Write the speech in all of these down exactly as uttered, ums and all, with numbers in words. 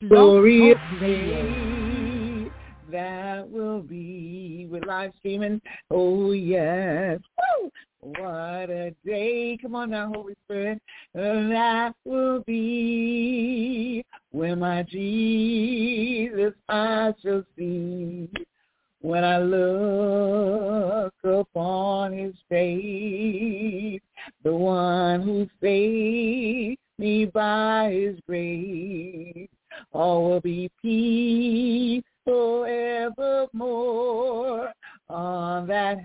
Blog glorious Talk Radio. day that will be with live streaming. Oh, yes. Woo! What a day. Come on now, Holy Spirit. That will be when my Jesus I shall see. When I look upon his face, the one who saved me by his grace, all will be peace forevermore on that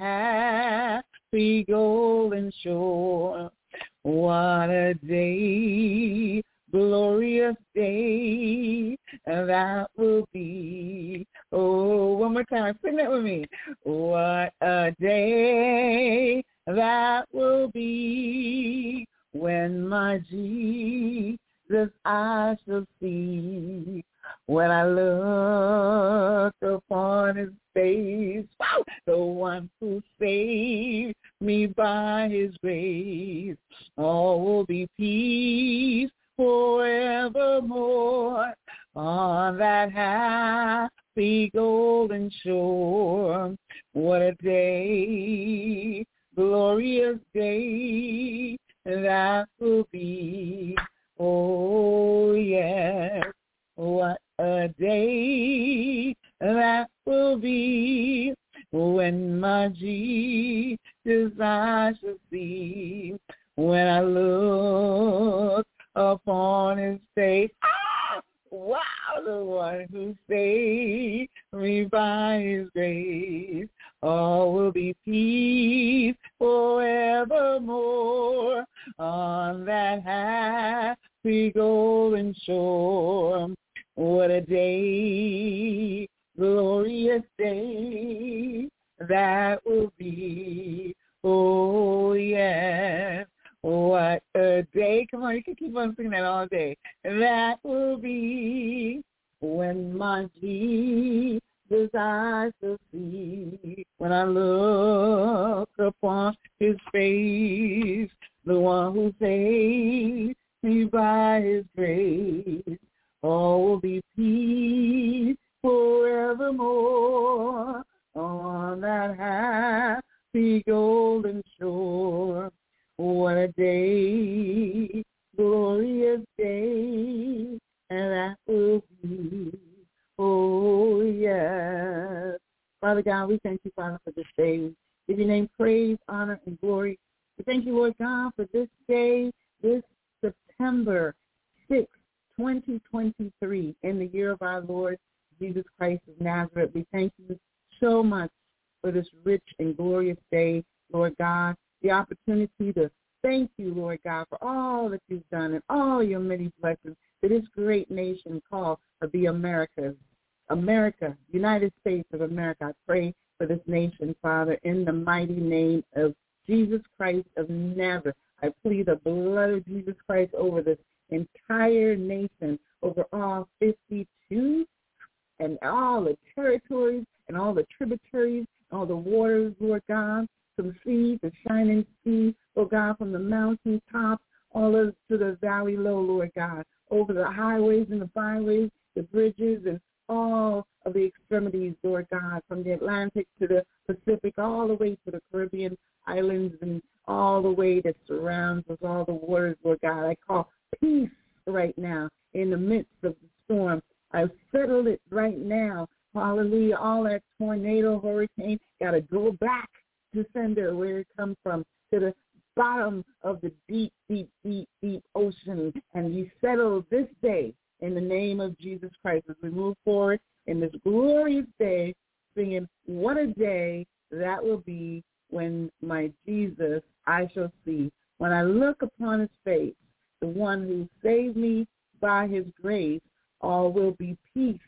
happy golden shore. What a day, glorious day that will be. Oh, one more time, sing that with me. What a day that will be when my Jesus I shall see. When I look upon his face, wow, the one who saved me by his grace, all will be peace forevermore on that happy golden shore. What a day, glorious day that will be. Oh, yes. What a day that will be when my Jesus I shall see. When I look upon his face, ah, wow, the one who saved me by his grace, all will be peace forevermore on that happy golden shore. What a day, glorious day that will be. Oh, yes. What a day. Come on, you can keep on singing that all day. That will be when my Jesus I shall see. When I look upon his face, the one who saved me by his grace, all will be peace forevermore on that happy golden shore. What a day, glorious day, and that will be. Oh, yes. Father God, we thank you, Father, for this day. We give your name praise, honor, and glory. We thank you, Lord God, for this day, this September sixth, twenty twenty-three, in the year of our Lord Jesus Christ of Nazareth. We thank you so much for this rich and glorious day, Lord God, the opportunity to thank you, Lord God, for all that you've done and all your many blessings to this great nation called the Americas. America, United States of America. I pray for this nation, Father, in the mighty name of Jesus Christ of Nazareth. I plead the blood of Jesus Christ over this entire nation, over all fifty-two and all the territories and all the tributaries, all the waters, Lord God, from sea to shining sea, Lord God, from the mountain tops all over to the valley low, Lord God, over the highways and the byways, the bridges and all of the extremities, Lord God, from the Atlantic to the Pacific, all the way to the Caribbean islands and all the way that surrounds us, all the waters, Lord God. I call peace right now in the midst of the storm. I've settled it right now. Hallelujah. All that tornado, hurricane, got to go back to sender where it comes from, to the bottom of the deep, deep, deep, deep ocean. And we settle this day in the name of Jesus Christ as we move forward in this glorious day, singing, what a day that will be when my Jesus I shall see. When I look upon his face, the one who saved me by his grace, all will be peace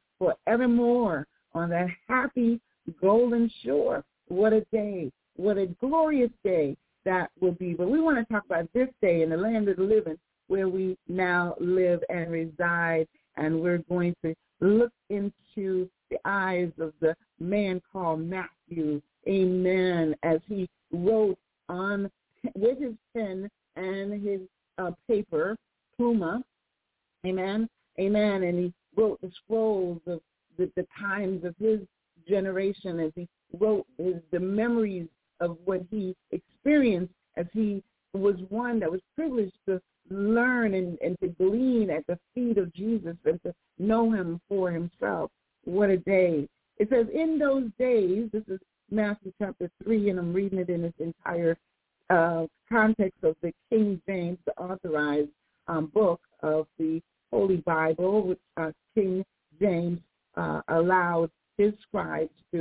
forevermore on that happy golden shore. What a day. What a glorious day that will be. But we want to talk about this day in the land of the living where we now live and reside, and we're going to look into the eyes of the man called Matthew, amen, as he wrote on with his pen and his uh, paper, pluma, amen, Amen. And he wrote the scrolls of the, the times of his generation, as he wrote his, the memories of what he experienced as he was one that was privileged to learn and, and to glean at the feet of Jesus and to know him for himself. What a day. It says, in those days, this is Matthew chapter three, and I'm reading it in its entire uh, context of the King James, the authorized um, book of the Holy Bible, which uh, King James uh, allowed his scribes to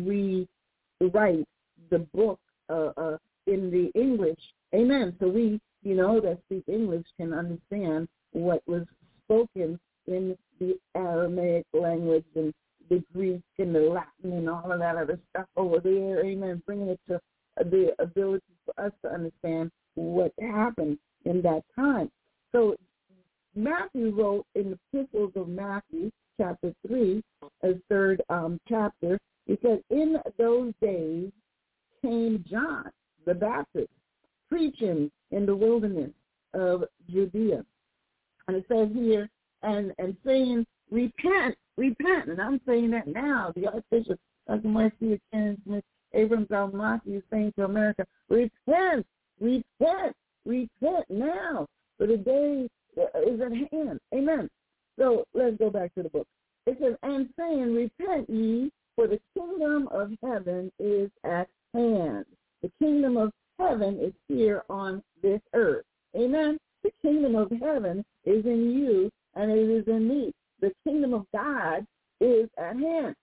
rewrite the book uh, uh, in the English. Amen. So we, you know, that speak English can understand what was spoken in the Aramaic language and the Greek and the Latin and all of that other stuff over there. Amen. Bringing it to the ability for us to understand what happened in that time. So Matthew wrote in the epistles of Matthew, chapter three, as third um, chapter, he said, in those days came John the Baptist, preaching in the wilderness of Judea. And it says here, and, and saying, repent, repent. And I'm saying that now. The Archbishop, Doctor Marcia Kenneth Smith, Abrams Almaty is saying to America, repent, repent, repent now, for the day is at hand. Amen. So let's go back to the book. It says, and saying, repent ye, for the kingdom of heaven is at hand. The kingdom of heaven is here on this earth. Amen. The kingdom of heaven is in you, and it is in me. The kingdom of God is at hand.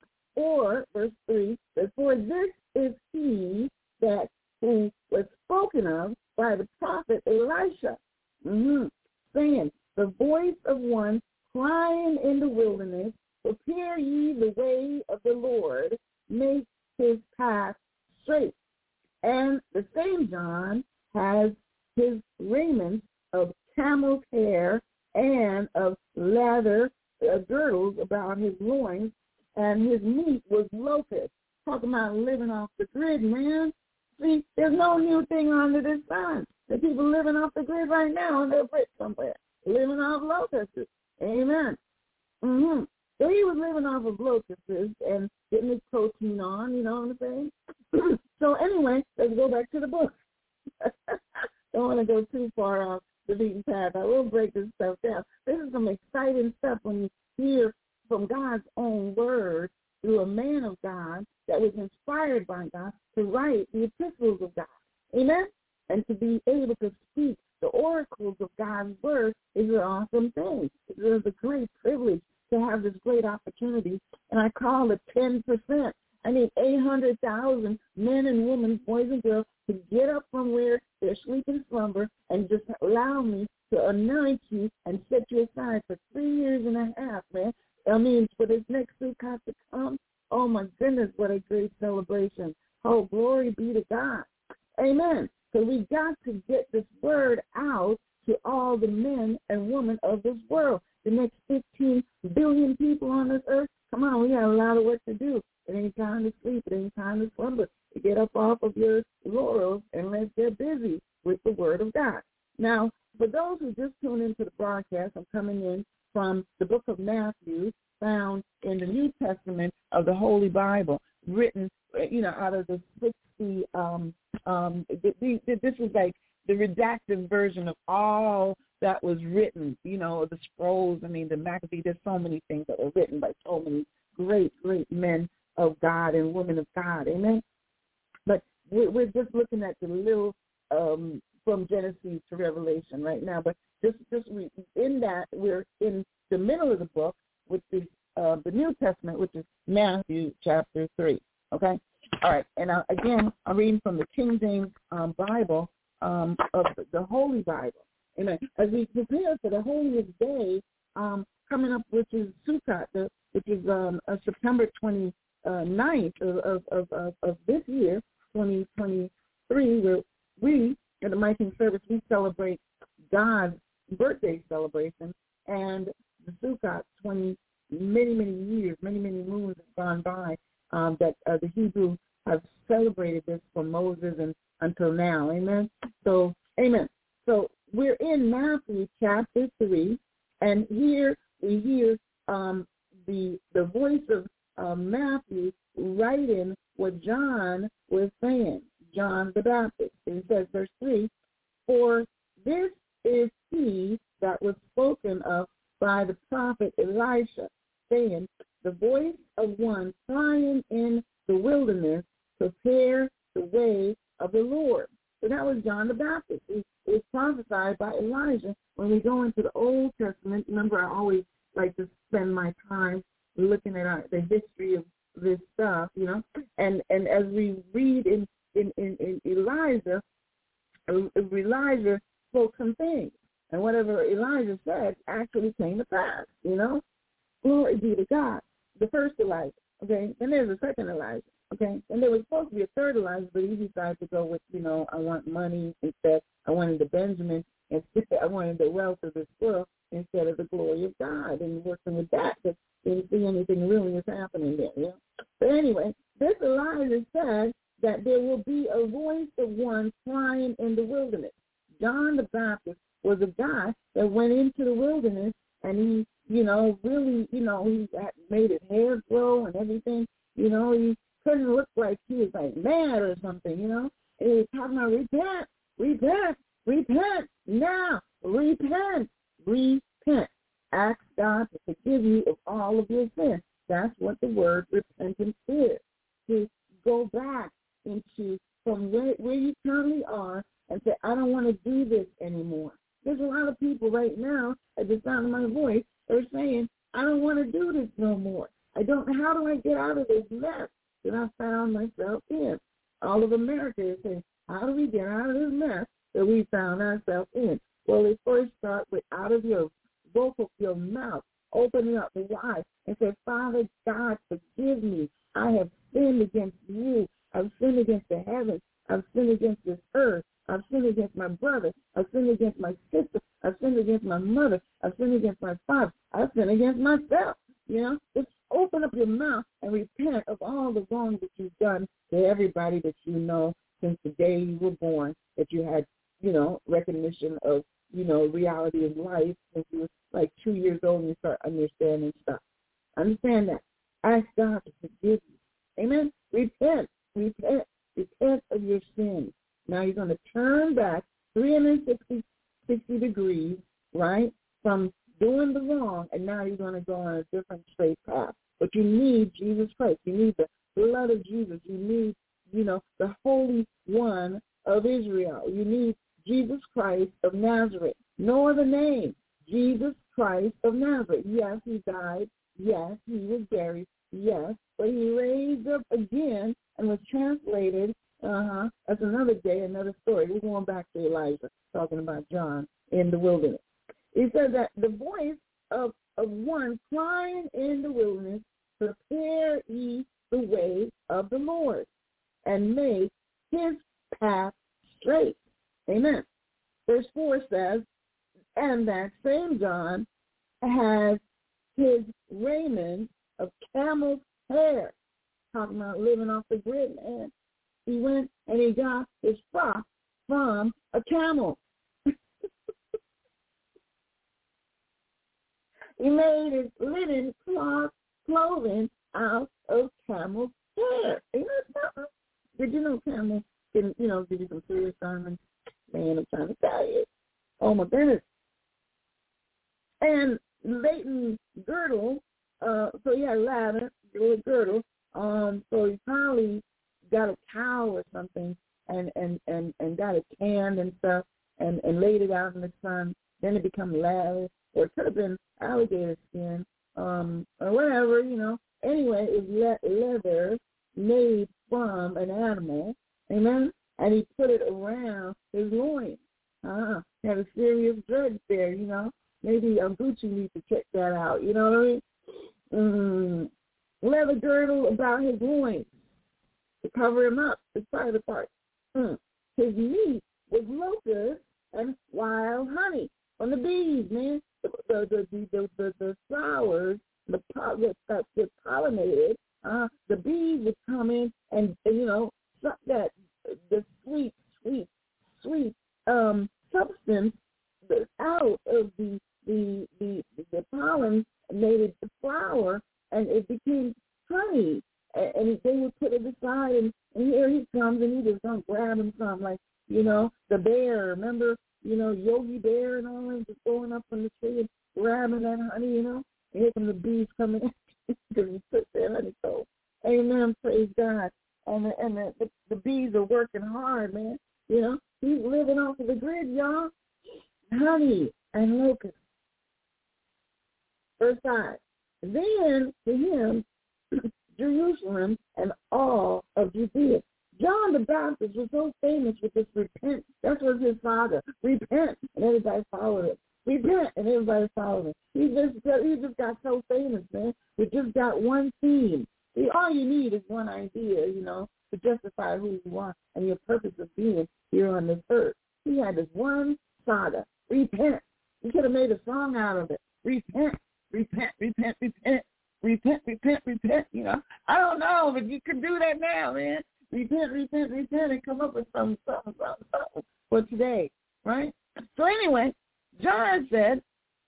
Or, verse three, that for this is he that who was spoken of by the prophet Elisha, mm-hmm, saying, the voice of one crying in the wilderness, prepare ye the way of the Lord, make his path straight. And the same John has his raiment of camel's hair and of leather uh, girdles about his loins, and his meat was locust. Talking about living off the grid, man. See, there's no new thing under the sun. The people living off the grid right now in their rich somewhere, living off locusts. Amen. Mm-hmm. So he was living off of locusts and getting his protein on, you know what I'm saying? So anyway, let's go back to the book. Don't want to go too far off the beaten path. I will break this stuff down. This is some exciting stuff when you hear from God's own word through a man of God that was inspired by God to write the epistles of God. Amen? And to be able to speak the oracles of God's word is an awesome thing. It is a great privilege to have this great opportunity, and I call it ten percent. I need eight hundred thousand men and women, boys and girls, to get up from where they're sleeping slumber and just allow me to anoint you and set you aside for three years and a half, man. I mean, for this next Sukkot to come, oh, my goodness, what a great celebration. Oh, glory be to God. Amen. So we got to get this word out to all the men and women of this world. The next fifteen billion people on this earth, come on, we got a lot of work to do. It ain't time to sleep. It ain't time to slumber. You get up off of your laurels and let's get busy with the word of God. Now, for those who just tuned into the broadcast, I'm coming in from the book of Matthew, found in the New Testament of the Holy Bible, written, you know, out of the sixty, um, um, the, the, this is like the redacted version of all that was written, you know, the scrolls. I mean, the Maccabees, there's so many things that were written by so many great, great men of God and women of God. Amen. But we're, we're just looking at the little um, from Genesis to Revelation right now. But just, just in that, we're in the middle of the book, which is uh, the New Testament, which is Matthew chapter three. Okay? All right. And uh, again, I'm reading from the King James um, Bible um, of the, the Holy Bible. Amen. As we prepare for the holiest day um, coming up, which is Sukkot, the, which is um, uh, September twenty-ninth of, of, of, of, of this year, twenty twenty-three, where we, in the Mighty Service, we celebrate God's birthday celebration, and the Sukkot, twenty, many, many years, many, many moons have gone by um, that uh, the Hebrews have celebrated this from Moses and until now. Amen. So, amen. So we're in Matthew chapter three, and here we hear um, the the voice of uh, Matthew writing what John was saying, John the Baptist. And it says, verse three, for this is he that was spoken of by the prophet Elisha, saying, the voice of one crying in the wilderness, prepare the way of the Lord. So that was John the Baptist. It was prophesied by Elijah. When we go into the Old Testament, remember I always like to spend my time looking at our, the history of this stuff, you know, and, and as we read in, in, in, in Elijah, Elijah spoke some things, and whatever Elijah said actually came to pass, you know. Glory be to God. The first Elijah, okay, then there's a second Elijah, okay, and there was supposed to be a third Elijah, but he decided to go with, you know, I want money instead, I wanted the Benjamin instead, I wanted the wealth of this world instead of the glory of God, and working with that, because didn't see anything really was happening there, you know. But anyway, this Elijah said that there will be a voice of one crying in the wilderness. John the Baptist was a guy that went into the wilderness, and he, you know, really, you know, he had made his hair grow and everything. You know, he couldn't look like he was like mad or something, you know. And he was talking about repent, repent, repent, now, repent, repent. Ask God to forgive you of all of your sins. That's what the word repentance is. To go back into from where, where you currently are and say, I don't want to do this anymore. There's a lot of people right now at the sound of my voice that are saying, I don't want to do this no more. I don't, how do I get out of this mess that I found myself in? All of America is saying, how do we get out of this mess that we found ourselves in? Well, it first starts with out of your vocal, your mouth, opening up wide and say, Father God, forgive me. I have sinned against you. I've sinned against the heavens. I've sinned against this earth. I've sinned against my brother. I've sinned against my sister. I've sinned against my mother. I've sinned against my father. I've sinned against myself. You know, just open up your mouth and repent of all the wrong that you've done to everybody that you know since the day you were born, that you had, you know, recognition of, you know, reality of life since you were like two years old and you start understanding stuff. Understand that. Ask God to forgive you. Amen? Repent. Repent. Repent of your sins. Now you're going to turn back three hundred sixty degrees, right, from doing the wrong, and now you're going to go on a different straight path. But you need Jesus Christ. You need the blood of Jesus. You need, you know, the Holy One of Israel. You need Jesus Christ of Nazareth. No other name. Jesus Christ of Nazareth. Yes, he died. Yes, he was buried. Yes, but he raised up again and was translated. Uh-huh. That's another day, another story. We're going back to Elijah, talking about John in the wilderness. He said that the voice of, of one crying in the wilderness, prepare ye the way of the Lord, and make his path straight. Amen. Verse four says, and that same John has his raiment of camel's hair. Talking about living off the grid, man. He went and he got his frock from a camel. He made his linen cloth clothing out of camel's hair. Ain't that something? Did you know camels can, you know, give you some serious sermons? Man, I'm trying to tell you. Oh, my goodness. And Leighton girdle, uh, so he had a ladder, a girdle, um, so he probably got a cow or something and, and, and, and got it canned and stuff and, and laid it out in the sun. Then it become leather, or it could have been alligator skin, um, or whatever, you know. Anyway, it was le- leather made from an animal, amen, and he put it around his loins. Uh-huh. He had a serious drug there, you know. Maybe um, Gucci needs to check that out, you know what I mean? Mm, leather girdle about his loins to cover him up, his private parts. Mm. His meat was locusts and wild honey from the bees, man. The the the the, the, the flowers, the that that get pollinated. Uh, the bees would come in and, and you know suck that the sweet, sweet, sweet um substance out of the the the the pollen the flour, and it became honey. And, and they would put it aside, and, and here he comes, and he just going to grab him some, like, you know, the bear. Remember, you know, Yogi Bear and all that, just going up from the tree and grabbing that honey, you know. And here come the bees coming in because he took their honey. So, amen, praise God. And, the, and the, the, the bees are working hard, man. You know, he's living off of the grid, y'all. Honey and locusts. Verse five. Then to him, Jerusalem and all of Judea. John the Baptist was so famous with this repent. That was his father. Repent, and everybody followed it. Repent, and everybody followed it. He just, he just got so famous, man. We just got one theme. See, all you need is one idea, you know, to justify who you are and your purpose of being here on this earth. He had this one saga. Repent. He could have made a song out of it. Repent, repent, repent, repent, repent, repent, repent. You know, I don't know, but you can do that now, man. Repent, repent, repent, and come up with something, something, something, something for today, right? So anyway, John said,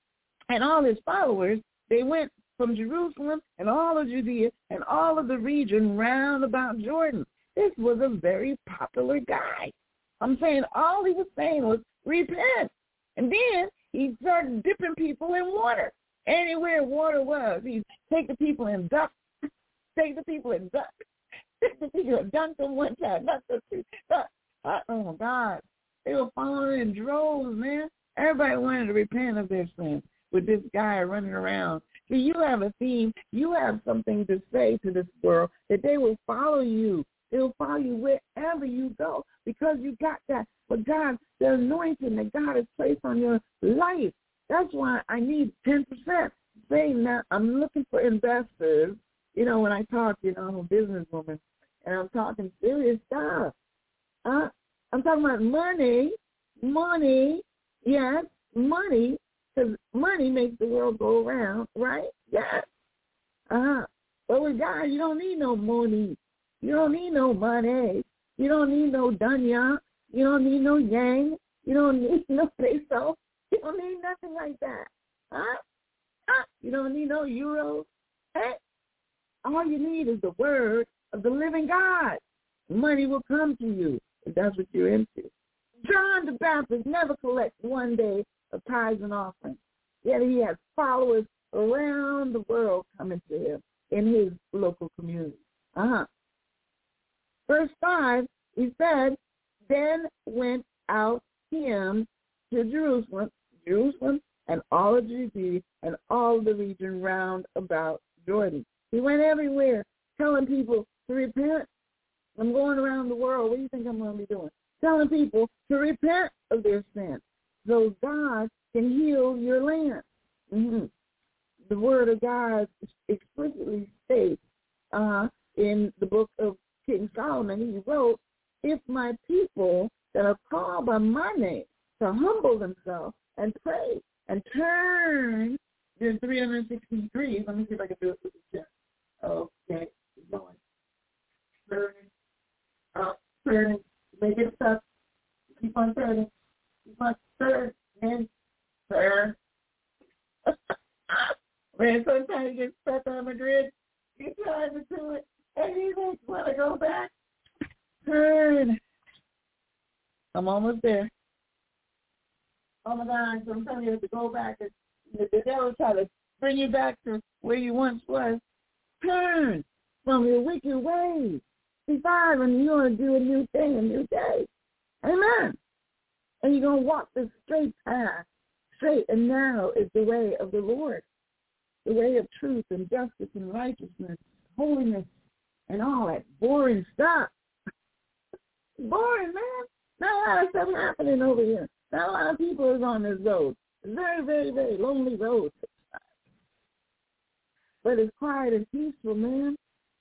and all his followers, they went from Jerusalem and all of Judea and all of the region round about Jordan. This was a very popular guy. I'm saying all he was saying was repent. And then he started dipping people in water. Anywhere water was, he'd take the people and duck, take the people and duck, take the people and dunk them one time, duck them two, duck. Oh, God. They were following in droves, man. Everybody wanted to repent of their sin with this guy running around. See, you have a theme. You have something to say to this world that they will follow you. They will follow you wherever you go because you got that. But God, the anointing that God has placed on your life, that's why I need ten percent. Saying that I'm looking for investors. You know, when I talk, you know, I'm a businesswoman, and I'm talking serious stuff. Uh, I'm talking about money, money, yes, money, because money makes the world go around, right? Yes. Uh-huh. But with God, you don't need no money. You don't need no money. You don't need no dunya. You don't need no yang. You don't need no peso. You don't need nothing like that. Huh? Huh? You don't need no euros. Hey? All you need is the word of the living God. Money will come to you if that's what you're into. John the Baptist never collects one day of tithes and offerings. Yet he has followers around the world coming to him in his local community. Uh-huh. Verse five, he said, then went out him to Jerusalem, Jerusalem and all of Judea and all the region round about Jordan. He went everywhere telling people to repent. I'm going around the world. What do you think I'm going to be doing? Telling people to repent of their sin so God can heal your land. Mm-hmm. The word of God explicitly states uh, in the book of King Solomon, he wrote, if my people that are called by my name to humble themselves and pray and turn, there's three hundred sixty-three. Let me see if I can do it with the chat. Okay, keep going. Turn, up, turn, make it stuck. Keep on turning. Keep on turning, and turn. Man, sometimes you get stuck on the grid. You try to do it, and you just want to go back. Turn. I'm almost there. Oh, my God, sometimes you have to go back. And the, the devil try to bring you back to where you once was. Turn from your wicked ways. Revive, and you're going to do a new thing, a new day. Amen. And you're going to walk the straight path. Straight and narrow is the way of the Lord. The way of truth and justice and righteousness, holiness, and all that boring stuff. Boring, man. Not a lot of stuff happening over here. Not a lot of people is on this road. It's very, very, very lonely road. But it's quiet and peaceful, man.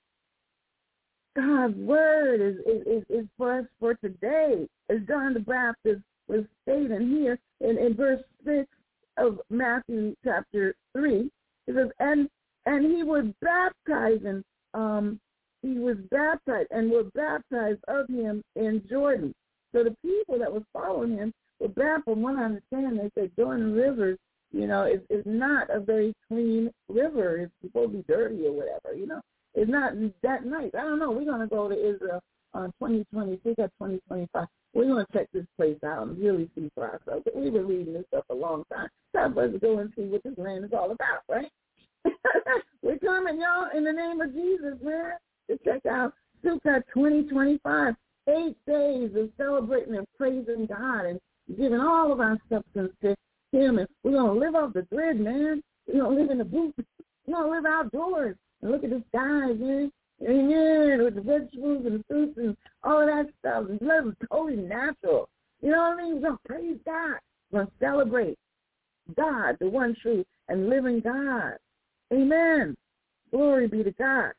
God's word is, is, is, is for us for today. As John the Baptist was stating here in, in verse six of Matthew chapter three. It says, and, and he was baptizing, um, he was baptized and were baptized of him in Jordan. So the people that were following him were baptized. From what I understand, they said Jordan rivers You know, it's, it's not a very clean river. It's supposed to be dirty or whatever, you know. It's not that nice. I don't know. We're going to go to Israel on twenty twenty-six or twenty twenty-five. We're going to check this place out and really see for ourselves. We've been reading this stuff a long time. Time for us to go and see what this land is all about, right? We're coming, y'all, in the name of Jesus, man, to check out Sukkot twenty twenty-five. Eight days of celebrating and praising God and giving all of our substance to Him. And we're going to live off the grid, man. We're going to live in the booth. We're going to live outdoors and look at the skies, man. Amen. With the vegetables and the fruits and all of that stuff. And live totally natural. You know what I mean? We're going to praise God. We're going to celebrate God, the one true and living God. Amen. Glory be to God.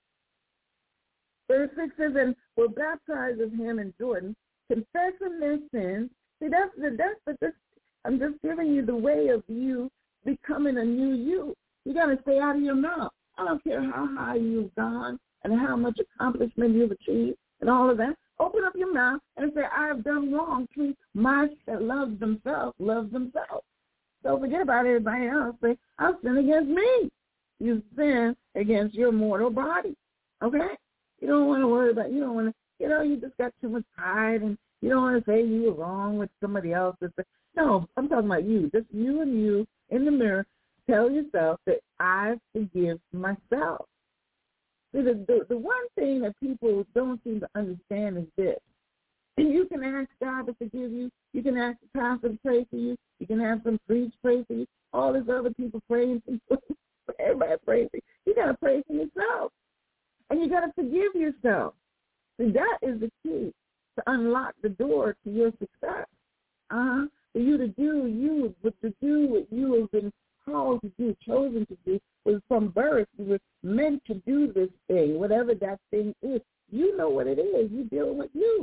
Verse six says, and were baptized of Him in Jordan, confessing their sins. See, that's the, that's the, this, I'm just giving you the way of you becoming a new you. You got to say out of your mouth. I don't care how high you've gone and how much accomplishment you've achieved and all of that. Open up your mouth and say, I have done wrong to my that loves themselves, loves themselves. So forget about everybody else. Say, I've sinned against me. You sin against your mortal body. Okay? You don't want to worry about, you don't want to, you know, you just got too much pride and you don't want to say you were wrong with somebody else. No, I'm talking about you. Just you and you in the mirror. Tell yourself that I forgive myself. See, the, the, the one thing that people don't seem to understand is this. And you can ask God to forgive you. You can ask the pastor to pray for you. You can have some priest pray for you. All these other people praying for you. Everybody pray for you. You got to pray for yourself. And you got to forgive yourself. See, that is the key to unlock the door to your success. Uh-huh. For you to do you, but to do what you have been called to do, chosen to do, was from birth. You were meant to do this thing, whatever that thing is. You know what it is. You're dealing with you.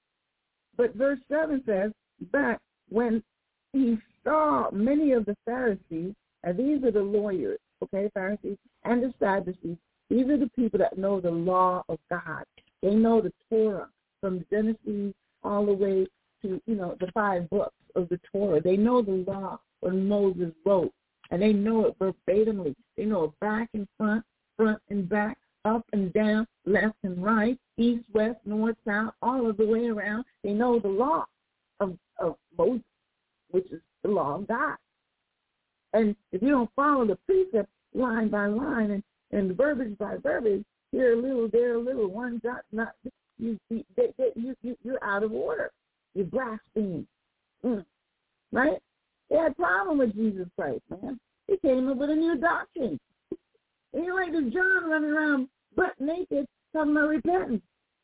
But verse seven says, but when he saw many of the Pharisees, and these are the lawyers, okay, Pharisees, and the Sadducees, these are the people that know the law of God. They know the Torah from Genesis all the way to, you know, the five books of the Torah. They know the law when Moses wrote, and they know it verbatimly. They know it back and front, front and back, up and down, left and right, east, west, north, south, all of the way around. They know the law of, of Moses, which is the law of God. And if you don't follow the precept line by line and, and verbiage by verbiage, here a little, there a little, one jot, not you, you, they, they, you, you, you're out of order. You're blaspheming. Mm. Right? They had a problem with Jesus Christ, man. He came up with a new doctrine. And you're like this John running around butt naked talking about repentance.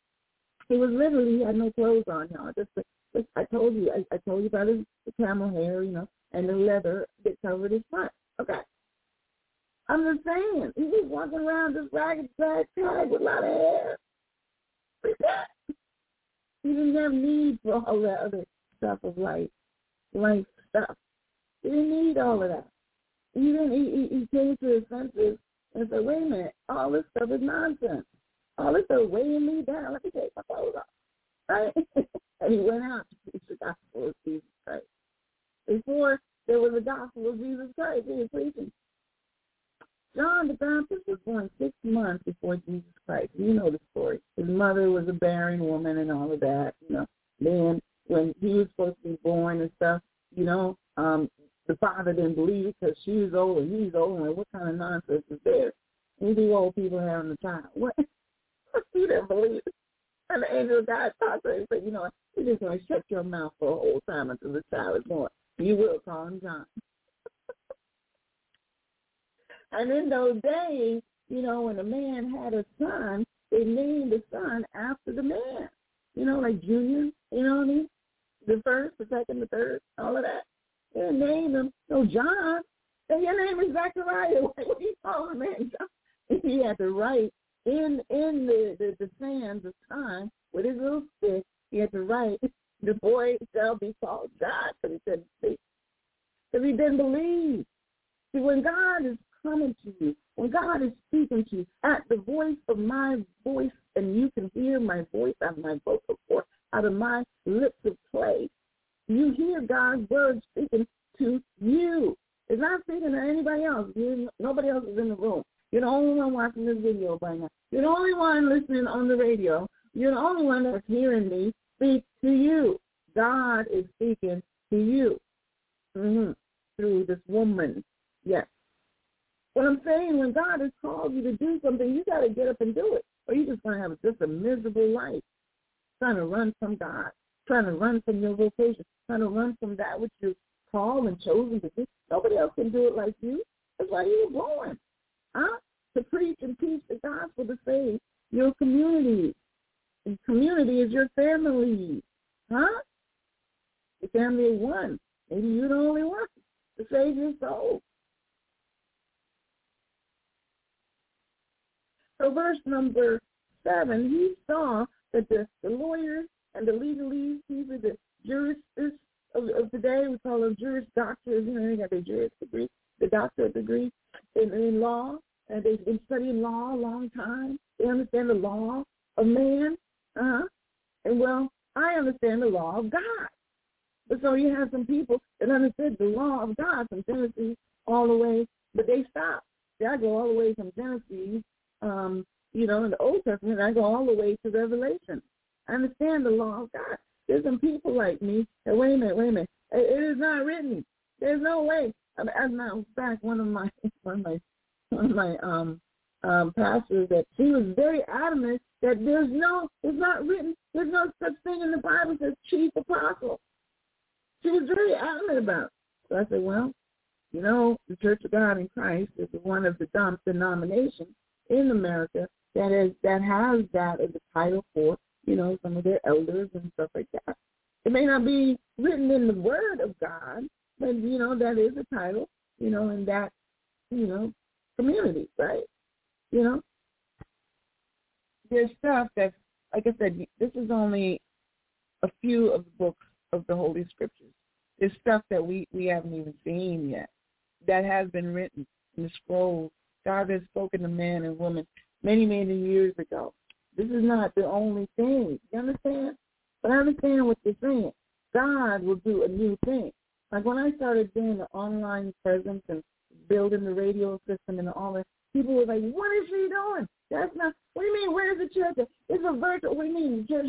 He was literally, he had no clothes on, y'all. Just, just I told you, I, I told you about his the camel hair, you know, and the leather that covered his front. Okay. I'm just saying, he was walking around this ragged rag tag with a lot of hair. Repent. He didn't have need for all that other stuff of life, life stuff. He didn't need all of that. He didn't. He, he, he came to his senses and said, "Wait a minute, all this stuff is nonsense. All this stuff weighing me down. Let me take my clothes off." Right? And he went out to preach the gospel of Jesus Christ. Before there was a gospel of Jesus Christ, he was preaching. John the Baptist was born six months before Jesus Christ. You know the story. His mother was a barren woman and all of that. You know, then when he was supposed to be born and stuff, you know, um, the father didn't believe it because she was old and he's old. And what kind of nonsense is there? These are old people having a child. What? He didn't believe it. And the angel of God talked to him and said, you know, you're just going to shut your mouth for a whole time until the child is born. You will call him John. And in those days, you know, when a man had a son, they named the son after the man. You know, like Junior, you know what I mean? The first, the second, the third, all of that. They named him, no, John. And your name is Zachariah. What do you call him, man? John? He had to write in in the, the, the sands of time with his little stick. He had to write, the boy shall be called God, because he couldn't speak. Because he didn't believe. See, when God is coming to you, when God is speaking to you, at the voice of my voice, and you can hear my voice out of my vocal cord, out of my lips of clay, you hear God's word speaking to you. It's not speaking to anybody else. You, nobody else is in the room. You're the only one watching this video right now. You're the only one listening on the radio. You're the only one that's hearing me speak to you. God is speaking to you mm-hmm. through this woman. Yes. What I'm saying, when God has called you to do something, you got to get up and do it, or you're just going to have just a miserable life, trying to run from God, trying to run from your vocation, trying to run from that which you're called and chosen to do. Nobody else can do it like you. That's why you were born, huh? To preach and teach the gospel, to save your community. And community is your family, huh? The family of one. Maybe you're the only one to save your soul. So verse number seven, he saw that the, the lawyers and the legalese, these are the jurists of, of today. We call them juris doctors. You know, they got their juris degree, the doctorate degree in, in law, and they've been studying law a long time. They understand the law of man. Uh-huh. And, well, I understand the law of God. But so you have some people that understood the law of God from Genesis all the way, but they stopped. See, I go all the way from Genesis, um, you know, in the Old Testament, I go all the way to Revelation. I understand the law of God. There's some people like me that, wait a minute, wait a minute, it, it is not written. There's no way. As a matter of fact, one of my, one of my, one of my um, um, pastors, that she was very adamant that there's no, it's not written, there's no such thing in the Bible as chief apostle. She was very adamant about it. So I said, well, you know, the Church of God in Christ is one of the dumb denominations in America that is that has that as a title for, you know, some of their elders and stuff like that. It may not be written in the Word of God, but, you know, that is a title, you know, in that, you know, community, right? You know, there's stuff that's, like I said, this is only a few of the books of the Holy Scriptures. There's stuff that we, we haven't even seen yet that has been written in the scrolls. God has spoken to man and woman many, many years ago. This is not the only thing. You understand? But I understand what you're saying. God will do a new thing. Like when I started doing the online presence and building the radio system and all that, people were like, what is she doing? That's not, what do you mean, where's the church? It's a virtual, what do you mean, the church?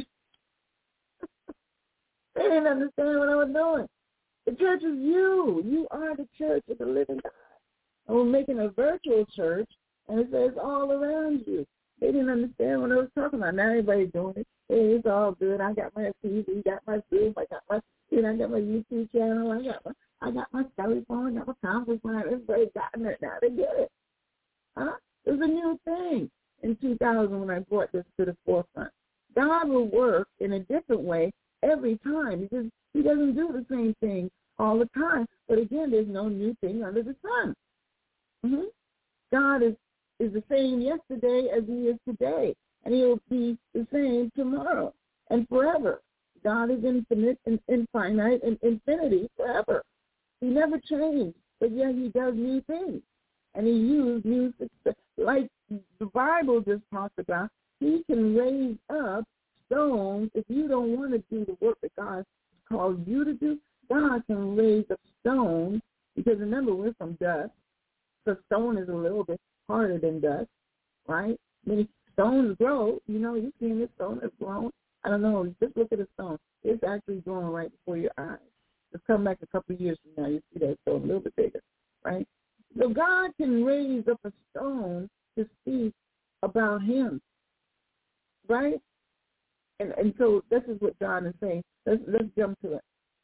They didn't understand what I was doing. The church is you. You are the church of the living God. And we're making a virtual church, and it says all around you. They didn't understand what I was talking about. Now everybody's doing it. Hey, it's all good. I got my T V, got my Zoom, I got my, you know, I got my YouTube channel, I got my, I got my telephone, I got my conference line. Everybody's gotten it now. They get it. Huh? It was a new thing in two thousand when I brought this to the forefront. God will work in a different way every time because he doesn't do the same thing all the time. But again, there's no new thing under the sun. Mm-hmm. God is, is the same yesterday as he is today, and he'll be the same tomorrow and forever. God is infinite and infinite and infinity forever. He never changed, but yet he does new things, and he used new success. Like the Bible just talked about, he can raise up stones. If you don't want to do the work that God called you to do, God can raise up stones, because remember, we're from dust. So stone is a little bit harder than dust, right? I mean, stones grow. You know, you've seen this stone that's grown. I don't know. Just look at a stone. It's actually growing right before your eyes. Just come back a couple of years from now, you see that stone a little bit bigger, right? So God can raise up a stone to speak about him, right? And and so this is what God is saying. Let's, let's jump to it.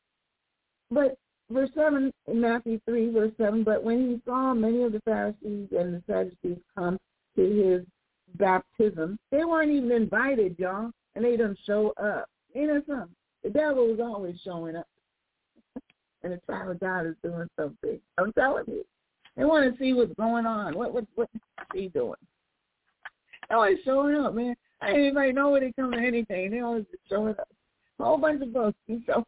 But verse seven in Matthew three, verse seven, but when he saw many of the Pharisees and the Sadducees come to his baptism, they weren't even invited, y'all, and they didn't show up. Ain't that something? The devil was always showing up. And the child of God is doing something. I'm telling you. They want to see what's going on. What what what is he doing? They're always showing up, man. I ain't anybody know where they come to anything. They always just showing up. A whole bunch of books and so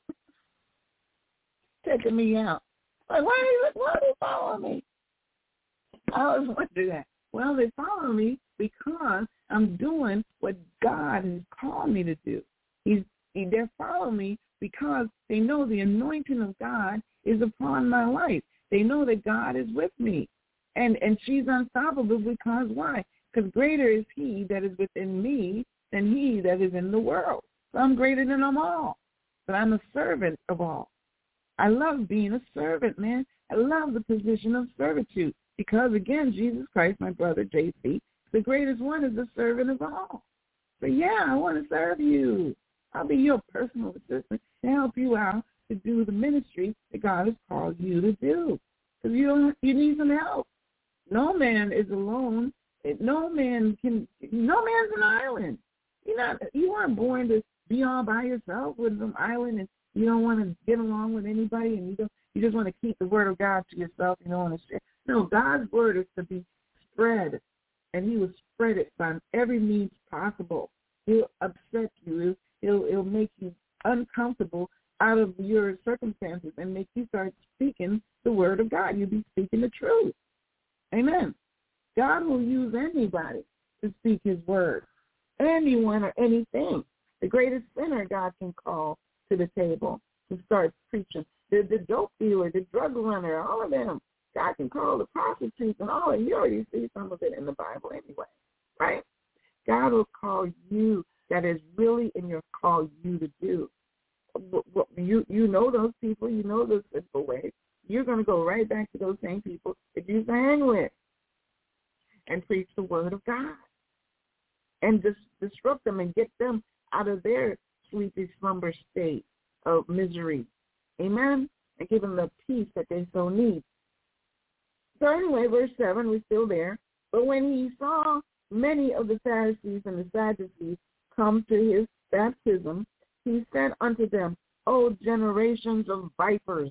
checking me out. Like, why are you why are they following me? I always wonder that. Well, they follow me because I'm doing what God has called me to do. He's he, they're following me because they know the anointing of God is upon my life. They know that God is with me. And and she's unstoppable because why? Because greater is he that is within me than he that is in the world. So I'm greater than them all. But I'm a servant of all. I love being a servant, man. I love the position of servitude because, again, Jesus Christ, my brother J C, the greatest one is the servant of all. So, yeah, I want to serve you. I'll be your personal assistant to help you out to do the ministry that God has called you to do. Because you don't, you need some help. No man is alone. No man can. No man's an island. You're not. You weren't born to be all by yourself with some island, and you don't want to get along with anybody, and you don't. You just want to keep the word of God to yourself. You don't want to share. No, God's word is to be spread, and He will spread it by every means possible. He'll upset you. He'll, he'll make you uncomfortable out of your circumstances and make you start speaking the word of God. You'll be speaking the truth. Amen. God will use anybody to speak his word, anyone or anything. The greatest sinner God can call to the table to start preaching. The, the dope dealer, the drug runner, all of them. God can call the prostitutes and all of you already see some of it in the Bible anyway, right? God will call you. That is really in your call you to do. You you know those people. You know those simple ways. You're going to go right back to those same people that you used to hang with and preach the word of God and dis- disrupt them and get them out of their sleepy slumber state of misery. Amen? And give them the peace that they so need. So anyway, verse seven, we're still there. But when he saw many of the Pharisees and the Sadducees come to his baptism, he said unto them, O generations of vipers,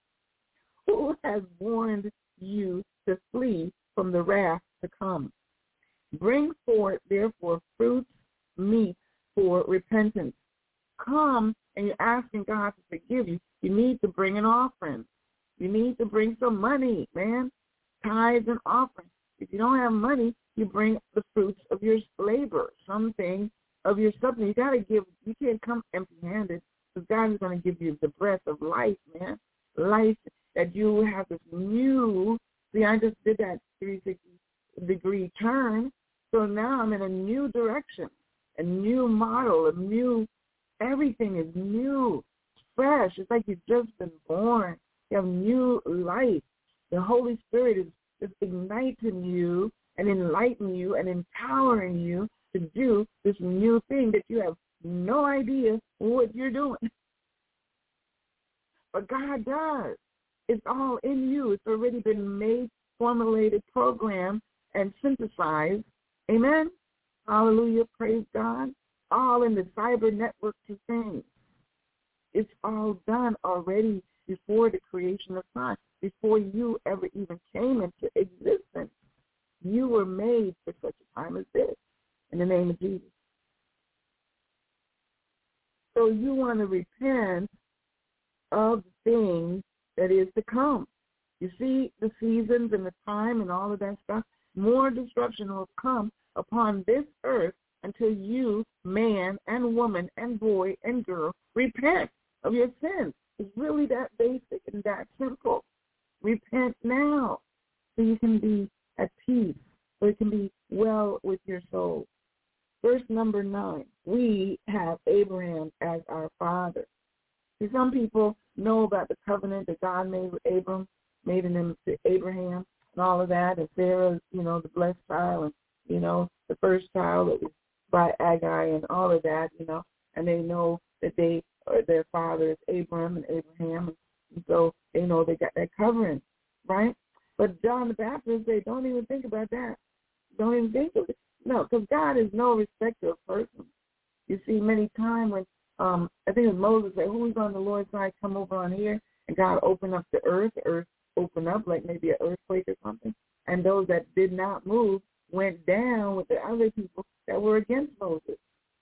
who has warned you to flee from the wrath to come? Bring forth, therefore, fruits meet for repentance. Come, and you're asking God to forgive you. You need to bring an offering. You need to bring some money, man. Tithes and offerings. If you don't have money, you bring the fruits of your labor, something of your something. You got to give. You can't come empty-handed because God is going to give you the breath of life, man. Life that you have this new. See, I just did that three hundred sixty degree turn. So now I'm in a new direction, a new model, a new, everything is new, fresh. It's like you've just been born. You have new life. The Holy Spirit is, is igniting you and enlightening you and empowering you to do this new thing that you have no idea what you're doing. But God does. It's all in you. It's already been made, formulated, programmed, and synthesized. Amen? Hallelujah. Praise God. All in the cyber network to things. It's all done already before the creation of time, before you ever even came into existence. You were made for such a time as this, in the name of Jesus. So you want to repent of the things that is to come. You see the seasons and the time and all of that stuff. More disruption will come upon this earth until you, man and woman and boy and girl, repent of your sins. It's really that basic and that simple. Repent now so you can be at peace, so it can be well with your soul. Verse number nine, we have Abraham as our father. See, some people know about the covenant that God made with Abram, made in him to Abraham and all of that, and Sarah, you know, the blessed child, and, you know, the first child that was by Agai and all of that, you know, and they know that they, or their father is Abram and Abraham, and so they know they got that covering, right? But John the Baptist, they don't even think about that. Don't even think of it. No, because God is no respecter of persons. You see, many times when, um, I think it was Moses said, who's on the Lord's side, come over on here, and God opened up the earth, the earth opened up like maybe an earthquake or something, and those that did not move went down with the other people that were against Moses.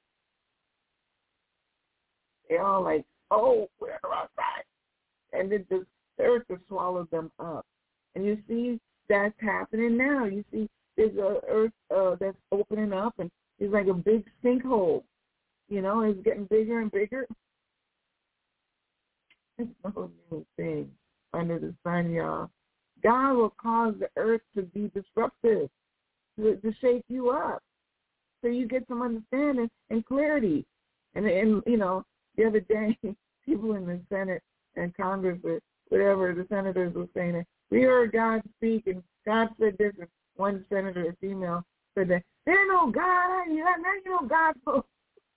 They all like, oh, we're outside. And then the earth just swallowed them up. And you see that's happening now. You see there's a earth uh, that's opening up, and it's like a big sinkhole. You know, it's getting bigger and bigger. It's no new thing under the sun, y'all. God will cause the earth to be disruptive, to, to shake you up, so you get some understanding and clarity. And, and you know, the other day, people in the Senate and Congress or whatever, the senators were saying that we heard God speak, and God said this, and one senator, a female, said that there's no God. Now you know God spoke.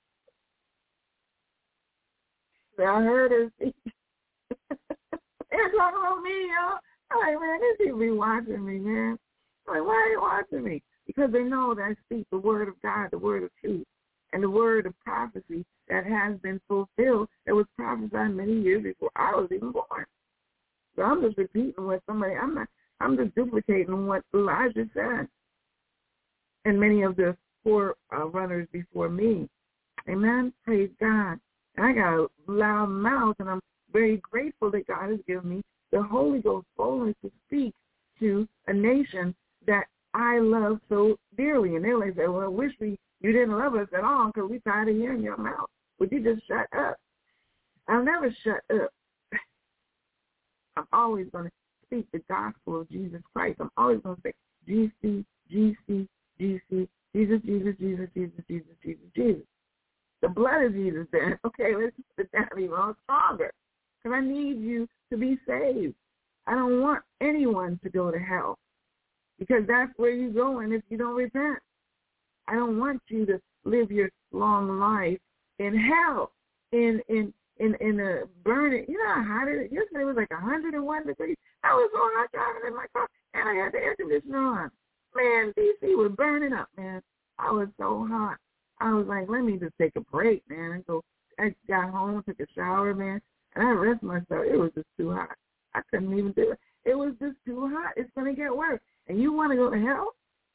So I heard her speak. They're talking about me, y'all. I'm like, man, these people be watching me, man. I'm like, why are you watching me? Because they know that I speak the word of God, the word of truth, and the word of prophecy that has been fulfilled, that was prophesied many years before I was even born. So I'm just repeating what somebody, I'm not, I'm just duplicating what Elijah said, and many of the four uh, runners before me. Amen? Praise God. And I got a loud mouth, and I'm very grateful that God has given me the Holy Ghost boldness to speak to a nation that I love so dearly. And they're like, well, I wish we you didn't love us at all because we tired of hearing your mouth. Would you just shut up? I'll never shut up. I'm always going to speak the gospel of Jesus Christ. I'm always going to say G C, G C, G C, Jesus, Jesus, Jesus, Jesus, Jesus, Jesus, Jesus. The blood of Jesus then. Okay, let's put it down even stronger. Because I need you to be saved. I don't want anyone to go to hell, because that's where you're going if you don't repent. I don't want you to live your long life in hell, in in in in a burning. You know how hot it is? Yesterday it was like one hundred one degrees. I was so hot driving in my car, and I had the air conditioner on. Man, D C was burning up, man. I was so hot. I was like, let me just take a break, man, and go. I got home, took a shower, man, and I rest myself. It was just too hot. I couldn't even do it. It was just too hot. It's going to get worse. And you want to go to hell?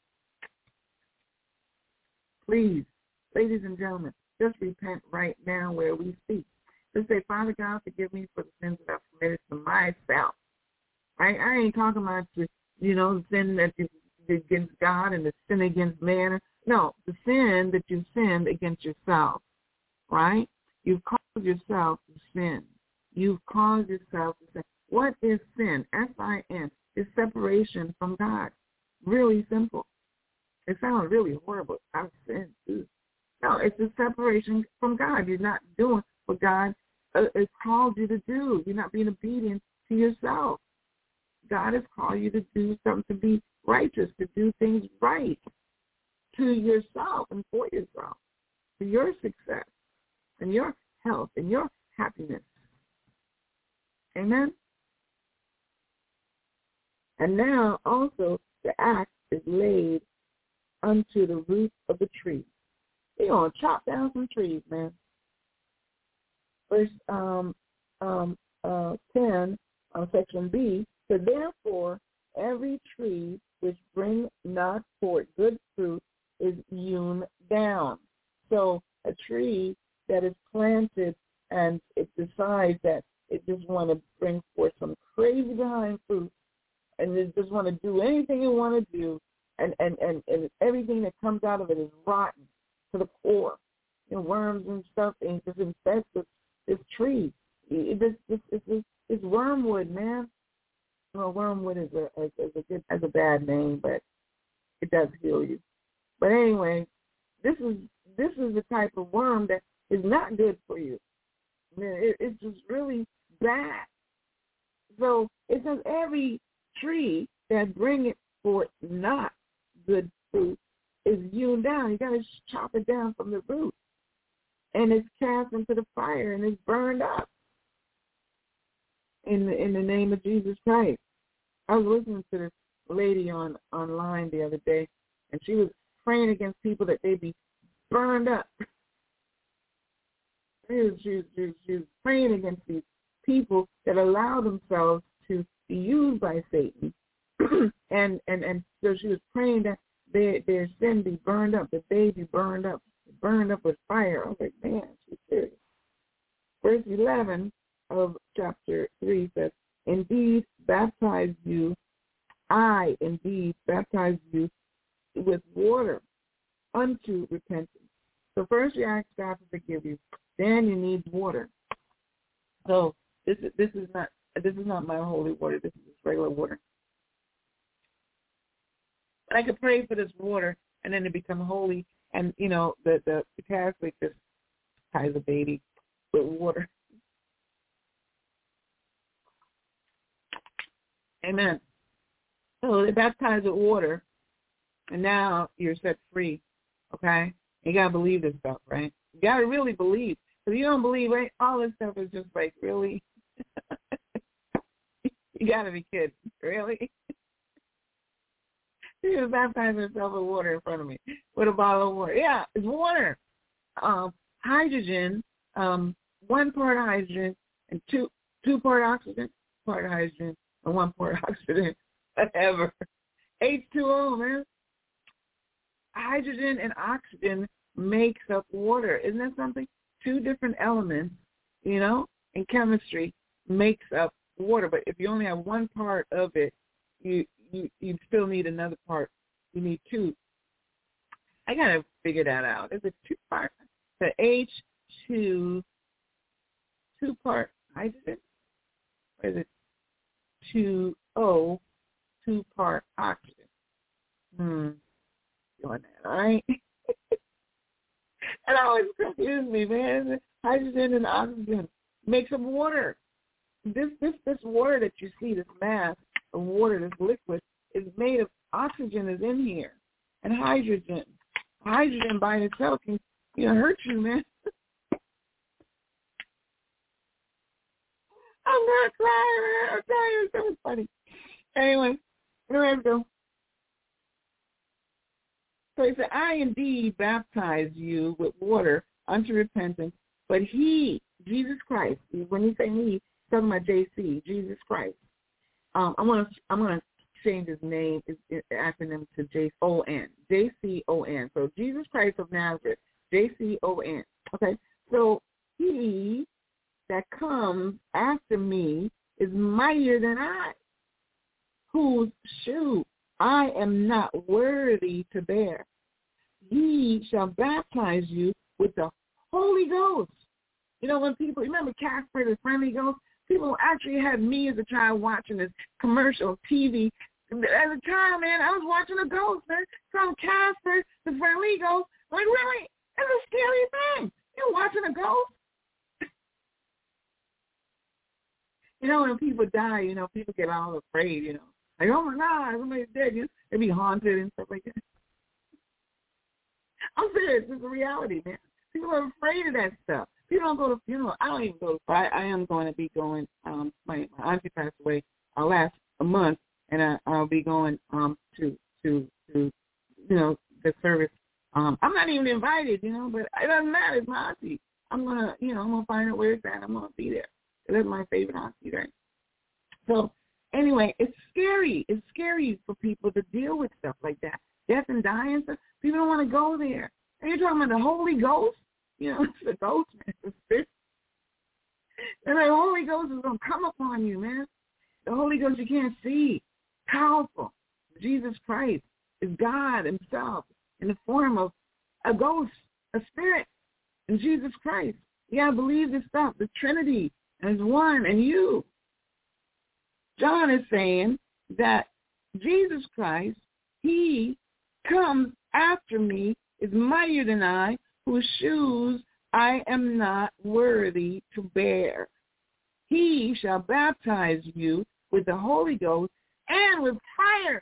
Please, ladies and gentlemen, just repent right now where we speak. Just say, Father God, forgive me for the sins that I've committed to myself. Right? I ain't talking about, the, you know, the sin that you did against God and the sin against man. No, the sin that you sinned against yourself. Right? You've caused yourself to sin. You've caused yourself to sin. What is sin? S I N. It's separation from God. Really simple. It sounds really horrible. I've sinned too. No, it's a separation from God. You're not doing what God uh, has called you to do. You're not being obedient to yourself. God has called you to do something, to be righteous, to do things right to yourself and for yourself, for your success and your health and your happiness. Amen? And now also the axe is laid unto the root of the tree. They're going to chop down some trees, man. Verse um, um, uh, ten, on section B, so therefore every tree which bring not forth good fruit is hewn down. So a tree that is planted and it decides that it just want to bring forth some crazy behind fruit, and it just want to do anything it want to do, and, and, and, and everything that comes out of it is rotten to the core. You know, worms and stuff, and just infest this, this tree. It, this, this, this, this, it's wormwood, man. Well, wormwood is a, is, is a good, has a bad name, but it does heal you. But anyway, this is this is the type of worm that is not good for you. It, it's just really bad. So it says every tree that bringeth forth not good fruit is hewn down. You got to chop it down from the root, and it's cast into the fire and it's burned up in the in the name of Jesus Christ. I was listening to this lady on online the other day, and she was praying against people that they be burned up. She was, she, was, she, was, she was praying against these people that allow themselves to be used by Satan. and, and, and so she was praying that their, their sin be burned up, that they be burned up, burned up with fire. I was like, man, she's serious. Verse eleven of chapter three says, indeed, baptize you, I indeed baptize you with water unto repentance. So first you ask God to forgive you, then you need water. So this is this is not this is not my holy water. This is just regular water. And I could pray for this water, and then it become holy. And, you know, the, the, the Catholic just ties a baby with water. Amen. So they baptize with water, and now you're set free, okay? You got to believe this stuff, right? You got to really believe. If you don't believe, right, all this stuff is just like, really? You got to be kidding. Really? He was baptizing himself with water in front of me, with a bottle of water. Yeah, it's water. Um, hydrogen, um, one part hydrogen and two two part oxygen, part hydrogen and one part oxygen, whatever. H two O, man. Hydrogen and oxygen makes up water. Isn't that something? Two different elements, you know, in chemistry makes up water. But if you only have one part of it, you you you still need another part. You need two. I gotta figure that out. Is it two part? The H two two part hydrogen, or is it two O two part oxygen? Hmm. Doing that, all right? And always confuse me, man. Hydrogen and oxygen makes up water. This this this water that you see, this mass of water, this liquid, is made of oxygen is in here, and hydrogen. Hydrogen by itself can, you know, hurt you, man. I'm not crying, man. I'm telling you, it's so funny. Anyway, here we go. So he said, I indeed baptize you with water unto repentance, but he, Jesus Christ, when he say he, he's talking about J C, Jesus Christ. Um, I'm gonna I'm gonna change his name, his, his acronym to J O N, J C O N. So Jesus Christ of Nazareth, J C O N. Okay, so he that comes after me is mightier than I, whose shoe I am not worthy to bear. He shall baptize you with the Holy Ghost. You know, when people, remember Casper, the Friendly Ghost? People actually had me as a child watching this commercial T V. As a child, man, I was watching a ghost, man, from Casper, the Friendly Ghost. Like, really? It's a scary thing. You're watching a ghost? You know, when people die, you know, people get all afraid, you know. Like, oh, my God, somebody's dead. You know, they be haunted and stuff like that. I'm serious. It's a reality, man. People are afraid of that stuff. People don't go to funerals. I don't even go to, I, I am going to be going, um, my, my auntie passed away uh, last a month, and I, I'll be going um, to, to, to, you know, the service. Um, I'm not even invited, you know, but it doesn't matter. It's my auntie. I'm going to, you know, I'm going to find out where it's at. I'm going to be there. That's my favorite auntie, right? So, anyway, it's scary. It's scary for people to deal with stuff like that. Death and dying stuff. People don't want to go there. And you're talking about the Holy Ghost? You know, it's the ghost, man. It's the spirit. And the Holy Ghost is going to come upon you, man. The Holy Ghost you can't see. Powerful. Jesus Christ is God himself in the form of a ghost, a spirit, and Jesus Christ. You got to believe this stuff. The Trinity is one, and you. John is saying that Jesus Christ, he comes after me, is mightier than I, whose shoes I am not worthy to bear. He shall baptize you with the Holy Ghost and with fire.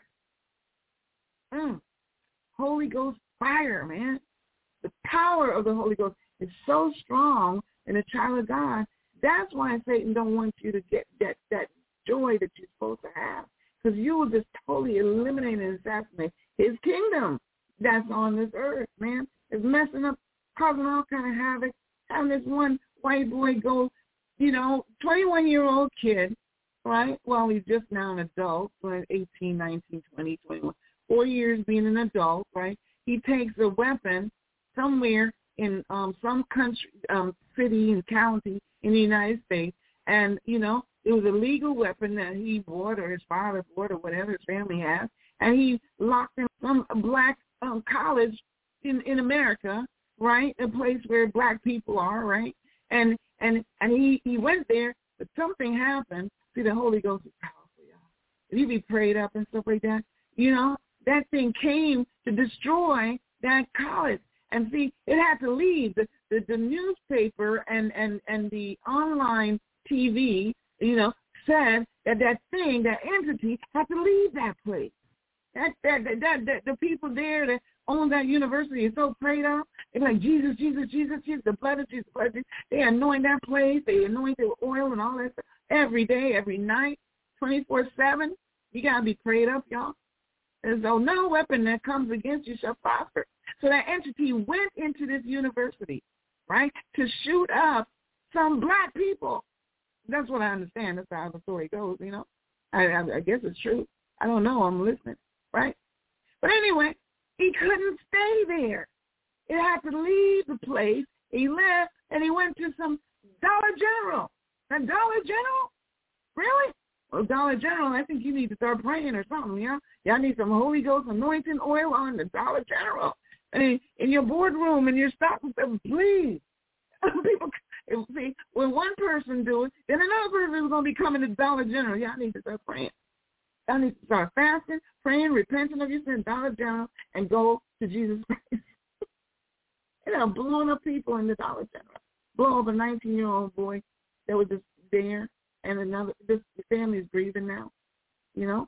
Mm. Holy Ghost fire, man. The power of the Holy Ghost is so strong in a child of God. That's why Satan don't want you to get that, that joy that you're supposed to have, because you will just totally eliminate and assassinate his kingdom that's on this earth, man. It's messing up, causing all kind of havoc. Having this one white boy go, you know, twenty-one-year-old kid, right? Well, he's just now an adult, like eighteen, nineteen, twenty, twenty-one, four years being an adult, right? He takes a weapon somewhere in um, some country, um, city and county in the United States, and, you know, it was a legal weapon that he bought or his father bought or whatever his family has, and he locked in some black um, college in, in America, right, a place where black people are, right, and and and he, he went there, but something happened. See, the Holy Ghost is powerful, y'all. If you be prayed up and stuff like that, you know, that thing came to destroy that college. And see, it had to leave. The, the, the newspaper and, and, and the online T V, you know, said that that thing, that entity, had to leave that place. That, that, that, that, that the people there that own that university is so prayed up. They're like, Jesus, Jesus, Jesus, Jesus, the blood of Jesus, the blood of Jesus. They anoint that place. They anoint it with oil and all that stuff every day, every night, twenty-four seven. You got to be prayed up, y'all. And so no weapon that comes against you shall prosper. So that entity went into this university, right, to shoot up some black people. That's what I understand. That's how the story goes, you know. I, I, I guess it's true. I don't know. I'm listening, right? But anyway, he couldn't stay there. It had to leave the place. He left, and he went to some Dollar General. A Dollar General? Really? Well, Dollar General, I think you need to start praying or something, you know? Y'all need some Holy Ghost anointing oil on the Dollar General. I mean, in your boardroom, in your stock, please. People, see, when one person do it, then another person is going to be coming to Dollar General. Y'all need to start praying. Y'all need to start fasting, praying, repenting of your sin, Dollar General, and go to Jesus Christ. You know, blowing up people in the Dollar General. Blow up a nineteen-year-old boy that was just there, and another, this the family is grieving now, you know.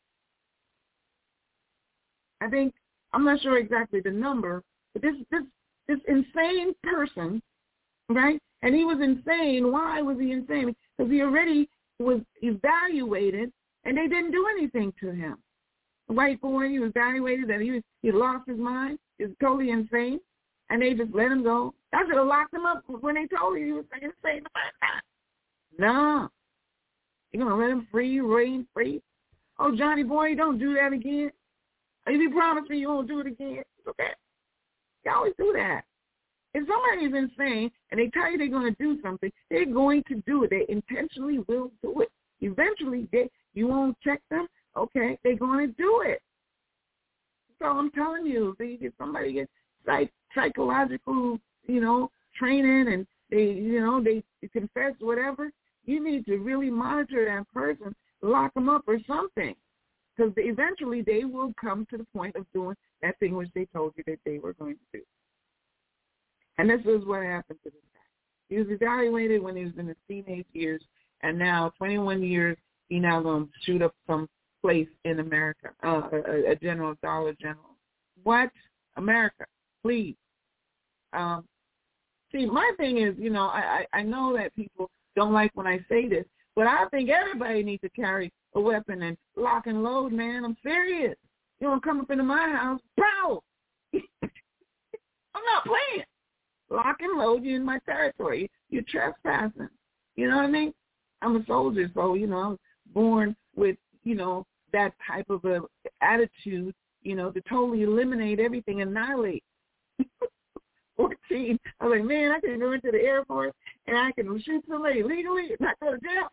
I think, I'm not sure exactly the number, but this this this insane person, right? And he was insane. Why was he insane? Because he already was evaluated, and they didn't do anything to him. The white boy, he was evaluated that he was he lost his mind. He was totally insane, and they just let him go. I should have locked him up when they told you he was insane. No. You're going to let him free, reign free? Oh, Johnny boy, don't do that again. If you promise me you won't do it again, it's okay. You always do that. If somebody's insane and they tell you they're going to do something, they're going to do it. They intentionally will do it. Eventually, they, you won't check them. Okay, they're going to do it. So I'm telling you, if somebody gets psych, psychological, you know, training and they, you know, they confess whatever, you need to really monitor that person, lock them up or something. Because eventually they will come to the point of doing that thing which they told you that they were going to do. And this is what happened to this guy. He was evaluated when he was in his teenage years, and now twenty-one years, he now going to shoot up some place in America, uh, a, a general, Dollar General. What? America, please. Um, see, my thing is, you know, I, I, I know that people don't like when I say this, but I think everybody needs to carry a weapon and lock and load, man. I'm serious. You don't come up into my house, pow! I'm not playing. Lock and load you in my territory. You're trespassing. You know what I mean? I'm a soldier, so, you know, I was born with, you know, that type of a attitude, you know, to totally eliminate everything, annihilate. fourteen, I was like, man, I can go into the Air Force and I can shoot somebody legally and not go to jail.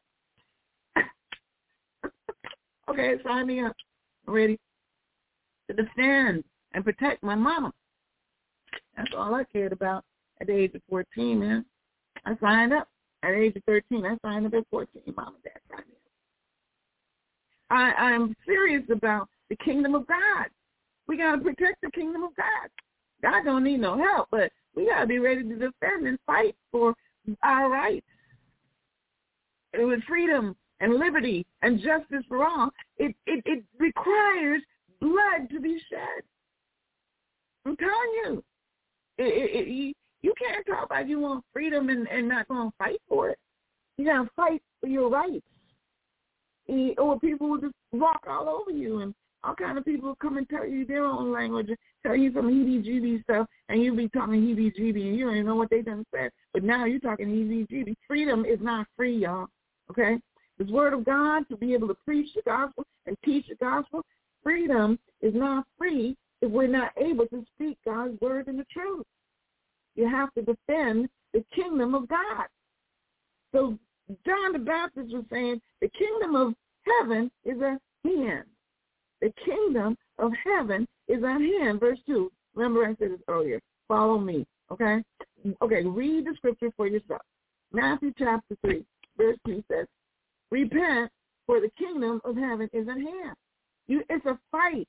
Okay, sign me up. I'm ready to defend and protect my mama. That's all I cared about at the age of fourteen, man. I signed up at the age of thirteen. I signed up at fourteen. Mom and Dad signed me up. I, I'm serious about the kingdom of God. We got to protect the kingdom of God. God don't need no help, but we got to be ready to defend and fight for our rights. And with freedom and liberty and justice for all, it, it, it requires blood to be shed. I'm telling you. It, it, it, you, you can't talk about you want freedom and, and not going to fight for it. You got to fight for your rights. And, or people will just walk all over you, and all kind of people come and tell you their own language, and tell you some heebie-jeebie stuff, and you be talking heebie-jeebie, and you don't even know what they done said. But now you're talking heebie-jeebie. Freedom is not free, y'all, okay? This word of God, to be able to preach the gospel and teach the gospel, freedom is not free if we're not able to speak God's word and the truth. You have to defend the kingdom of God. So John the Baptist was saying the kingdom of heaven is at hand. The kingdom of heaven is at hand. Verse two. Remember I said this earlier. Follow me, okay? Okay, read the scripture for yourself. Matthew chapter three, verse two says, repent, for the kingdom of heaven is at hand. You, it's a fight.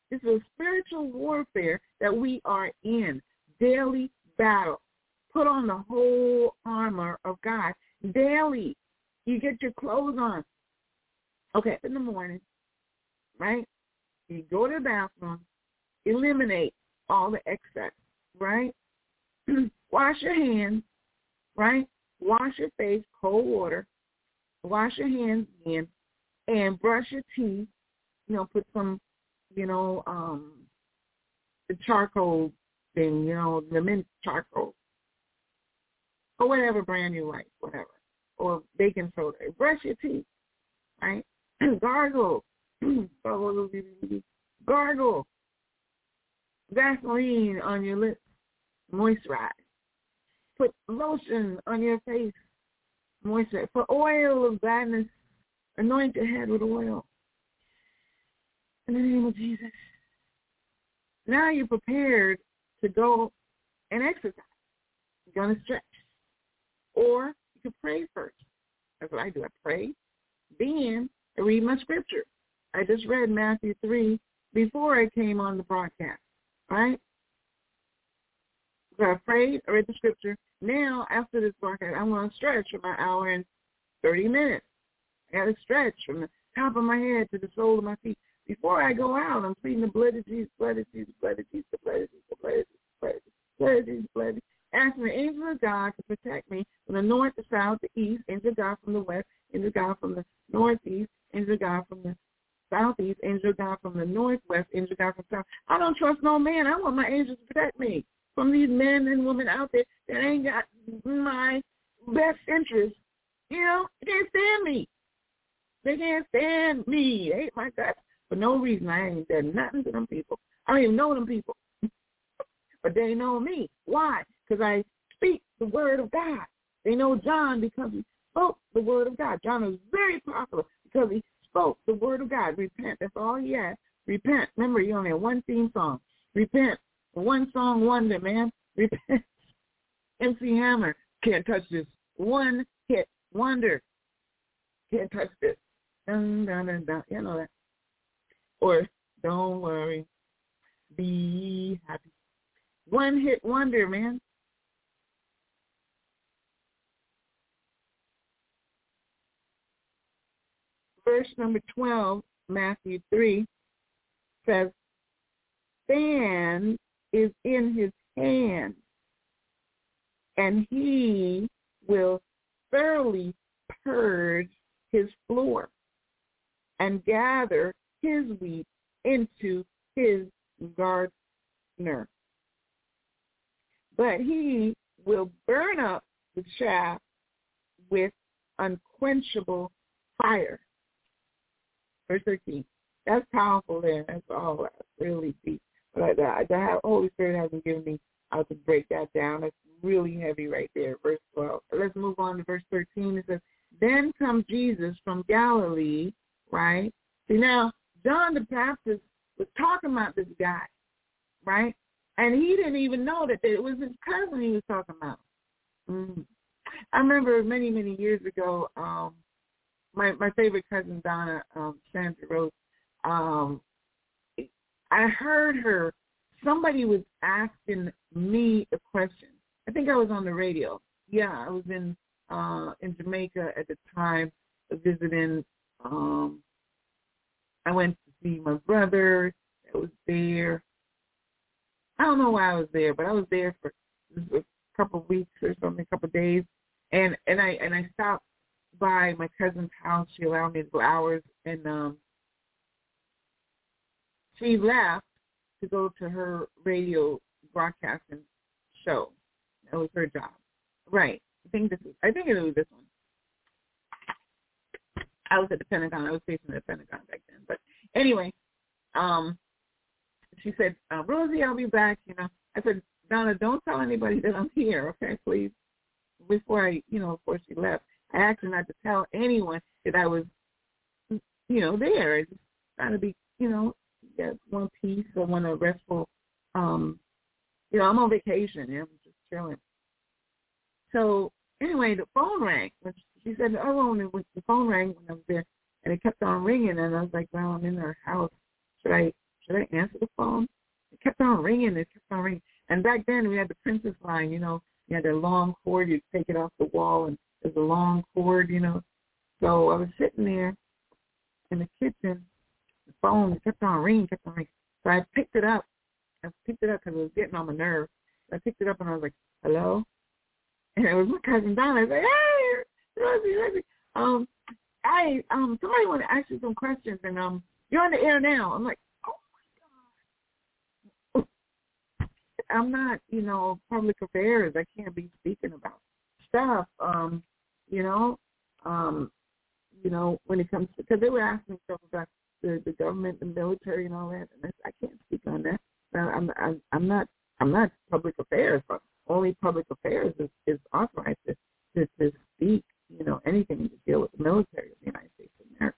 It's a spiritual warfare that we are in. Daily battle. Put on the whole armor of God. Daily. You get your clothes on. Okay, in the morning, right? You go to the bathroom. Eliminate all the excess, right? Wash your hands, right? Wash your face, cold water. Wash your hands again and brush your teeth. You know, put some, you know, um, the charcoal thing, you know, the mint charcoal. Or whatever brand you like, whatever. Or baking soda. Brush your teeth, right? Gargle. Gargle. Vaseline on your lips. Moisturize. Put lotion on your face. Moisturize. Put oil of gladness. Anoint your head with oil. In the name of Jesus. Now you're prepared to go and exercise. You're going to stretch. Or you can pray first. That's what I do. I pray. Then I read my scripture. I just read Matthew three before I came on the broadcast. Right? So I prayed, I read the scripture. Now, after this broadcast, I'm going to stretch for my hour and thirty minutes. I got to stretch from the top of my head to the sole of my feet. Before I go out, I'm pleading the blood of Jesus, blood of Jesus, blood of Jesus, the blood of Jesus, the blood of Jesus, blood of Jesus, blood of Jesus, blood of Jesus. Asking the angel of God to protect me from the north, the south, the east, angel of God from the west, angel of God from the northeast, angel of God from the southeast, angel of God from the northwest, angel of God from the south. I don't trust no man. I want my angels to protect me from these men and women out there that ain't got my best interest. You know, they can't stand me. They can't stand me. They hate my guts. For no reason, I ain't said nothing to them people. I don't even know them people. But they know me. Why? Because I speak the word of God. They know John because he spoke the word of God. John was very popular because he spoke the word of God. Repent. That's all he had. Repent. Remember, you only have one theme song. Repent. One song wonder, man. Repent. M C Hammer. Can't touch this. One hit wonder. Can't touch this. Dun, dun, dun, dun. You know that. Or don't worry. Be happy. One hit wonder, man. Verse number twelve, Matthew three, says, fan is in his hand, and he will thoroughly purge his floor and gather his wheat into his garner. But he will burn up the chaff with unquenchable fire. Verse thirteen. That's powerful there. That's all that's really deep. But the, the Holy Spirit hasn't given me how to break that down. That's really heavy right there. Verse twelve. Let's move on to verse thirteen. It says, then comes Jesus from Galilee, right? See, now, John the Baptist was talking about this guy, right? And he didn't even know that it was his cousin he was talking about. Mm. I remember many, many years ago, um, my my favorite cousin, Donna um, Sandra Rose, um, I heard her, somebody was asking me a question. I think I was on the radio. Yeah, I was in uh, in Jamaica at the time visiting. Um, I went to see my brother that was there. I don't know why I was there, but I was there for a couple of weeks or something, a couple of days, and and I and I stopped by my cousin's house. She allowed me to go hours, and um, she left to go to her radio broadcasting show. That was her job, right? I think this was, I think it was this one. I was at the Pentagon. I was facing the Pentagon back then, but anyway, um. She said, uh, Rosie, I'll be back, you know. I said, Donna, don't tell anybody that I'm here, okay, please. Before I, you know, before she left, I asked her not to tell anyone that I was, you know, there. Just trying to be, you know, get one piece or one a restful, um, you know, I'm on vacation. You know, I'm just chilling. So anyway, the phone rang. She said, oh, and the phone rang when I was there, and it kept on ringing, and I was like, well, I'm in her house. Should I should I answer the phone? It kept on ringing. It kept on ringing. And back then we had the Princess line, you know. You had a long cord. You'd take it off the wall, and there's a long cord, you know. So I was sitting there in the kitchen. The phone kept on ringing, kept on ringing. So I picked it up. I picked it up because it was getting on my nerves. I picked it up, and I was like, hello? And it was my cousin Donna. I was like, hey, Rosie, Rosie. Um, I, um, somebody want to ask you some questions, and um, you're on the air now. I'm like, oh, my God. I'm not, you know, public affairs. I can't be speaking about stuff, um, you know, um, you know, when it comes to, because they were asking stuff about the, the government, the military, and all that, and I, I can't speak on that. I'm, I'm, I'm not, I'm not public affairs, but only public affairs is, is authorized to, to, to speak, you know, anything to deal with the military of the United States of America.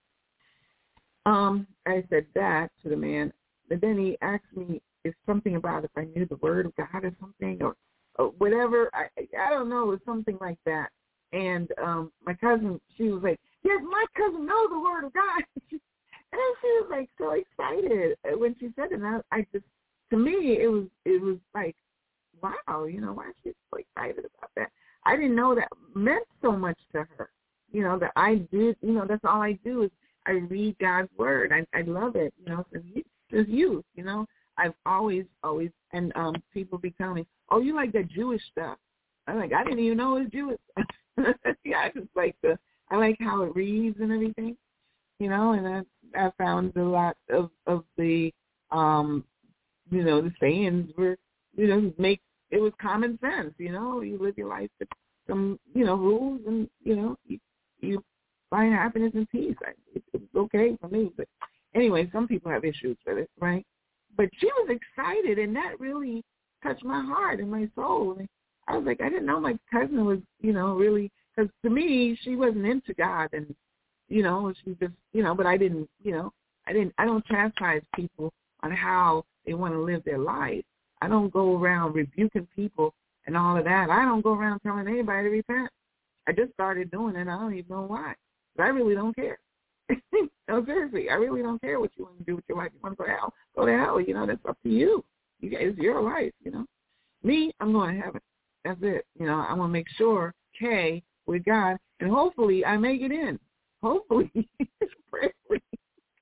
Um, I said that to the man, but then he asked me if something about if I knew the word of God or something, or, or whatever. I, I don't know, it was something like that. And um, my cousin, she was like, yes, my cousin knows the word of God. And then she was like so excited when she said it. And I, I just, to me, it was, it was like, wow, you know, why is she so excited about that? I didn't know that meant so much to her. You know, that I did, you know, that's all I do is I read God's word. I, I love it, you know, since, since youth, you know. I've always, always, and um, people be telling me, oh, you like that Jewish stuff. I'm like, I didn't even know it was Jewish. Yeah, I just like the, I like how it reads and everything, you know, and I, I found a lot of, of the, um, you know, the sayings were, you know, make, it was common sense, you know, you live your life with some, you know, rules and, you know, you, you find happiness and peace. I, it, it's okay for me, but anyway, some people have issues with it, right? But she was excited, and that really touched my heart and my soul. And I was like, I didn't know my cousin was, you know, really, because to me, she wasn't into God, and, you know, she just, you know, but I didn't, you know, I didn't, I don't chastise people on how they want to live their life. I don't go around rebuking people and all of that. I don't go around telling anybody to repent. I just started doing it. I don't even know why. But I really don't care. No, seriously, I really don't care what you want to do with your life. You want to go to hell, go to hell. You know, that's up to you. You guys, it's your life, you know. Me, I'm going to heaven. That's it. You know, I want to make sure, okay, with God, and hopefully I make it in. Hopefully. Pray for me.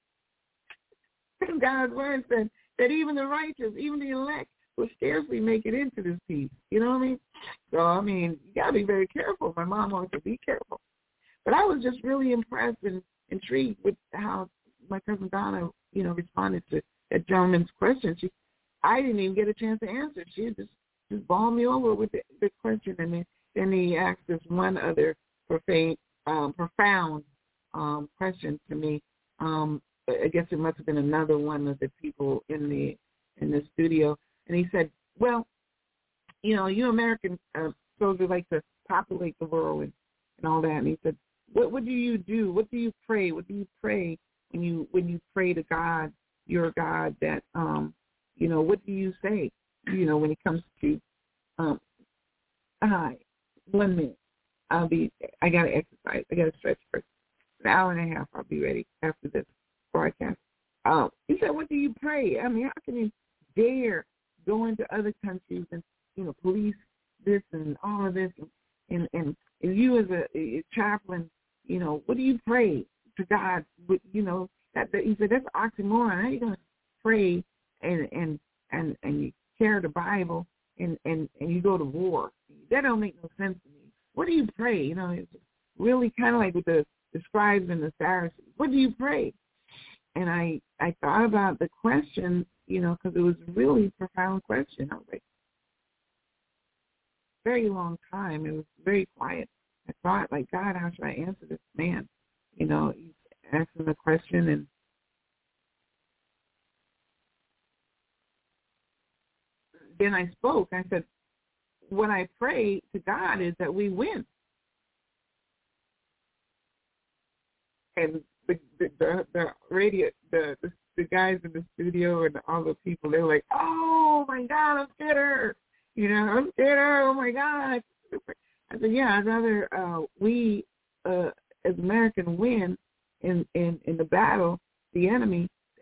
God's word said that even the righteous, even the elect, will scarcely make it into this peace. You know what I mean? So, I mean, you got to be very careful. My mom wants to be careful. But I was just really impressed and intrigued with how my cousin Donna, you know, responded to that gentleman's question. She, I didn't even get a chance to answer. She just, just bawled me over with the, the question. And then, then he asked this one other profane, um, profound um, question to me. Um, I guess it must have been another one of the people in the in the studio. And he said, well, you know, you American uh, soldiers like to populate the world and, and all that. And he said, what, what do you do? What do you pray? What do you pray when you when you pray to God, your God, that, um, you know, what do you say, you know, when it comes to, um, hi, one minute, I'll be, I got to exercise. I got to stretch first. An hour and a half, I'll be ready after this broadcast. Um, he said, what do you pray? I mean, how can you dare go into other countries and, you know, police this and all of this? And, and, and, and you as a, a chaplain, you know, what do you pray to God? With, you know, that, that he said, that's oxymoron. How are you going to pray and, and, and, and you carry the Bible and, and, and you go to war? That don't make no sense to me. What do you pray? You know, it's really kind of like with the, the scribes and the Pharisees. What do you pray? And I, I thought about the question, you know, because it was a really profound question. I was like, very long time. It was very quiet. I thought, like, God, how should I answer this man? You know, he's asking the question, and then I spoke. I said, what I pray to God is that we win. And the the, the, the radio, the, the the guys in the studio and all the people, they were like, oh, my God, I'm scared of her. You know, I'm scared of her. Oh, my God. I said, yeah, I'd rather uh, we, uh, as Americans, win in, in, in the battle, the enemy,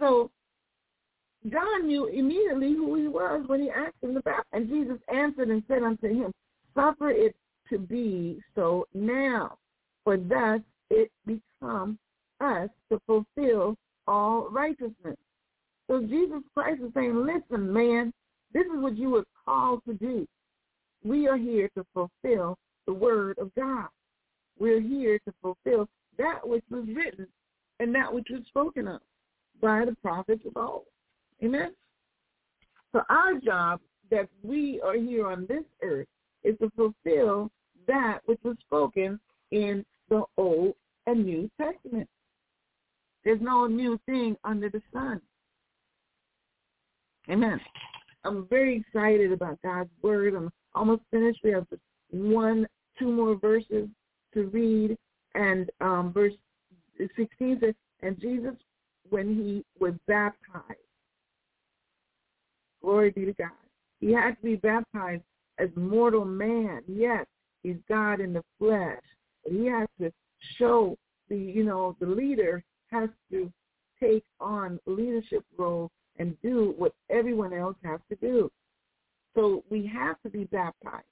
So John knew immediately who he was when he asked him to baptize. And Jesus answered and said unto him, suffer it to be so now, for thus it become us to fulfill all righteousness. So Jesus Christ is saying, listen, man, this is what you were called to do. We are here to fulfill the word of God. We're here to fulfill that which was written and that which was spoken of by the prophets of old. Amen? So our job that we are here on this earth is to fulfill that which was spoken in the Old and New Testament. There's no new thing under the sun. Amen. I'm very excited about God's word. I'm almost finished. We have just one, two more verses to read. And um, verse sixteen says, and Jesus, when he was baptized, glory be to God, he had to be baptized as mortal man. Yes, he's God in the flesh. But he has to show the, you know, the leader has to take on leadership role and do what everyone else has to do. So we have to be baptized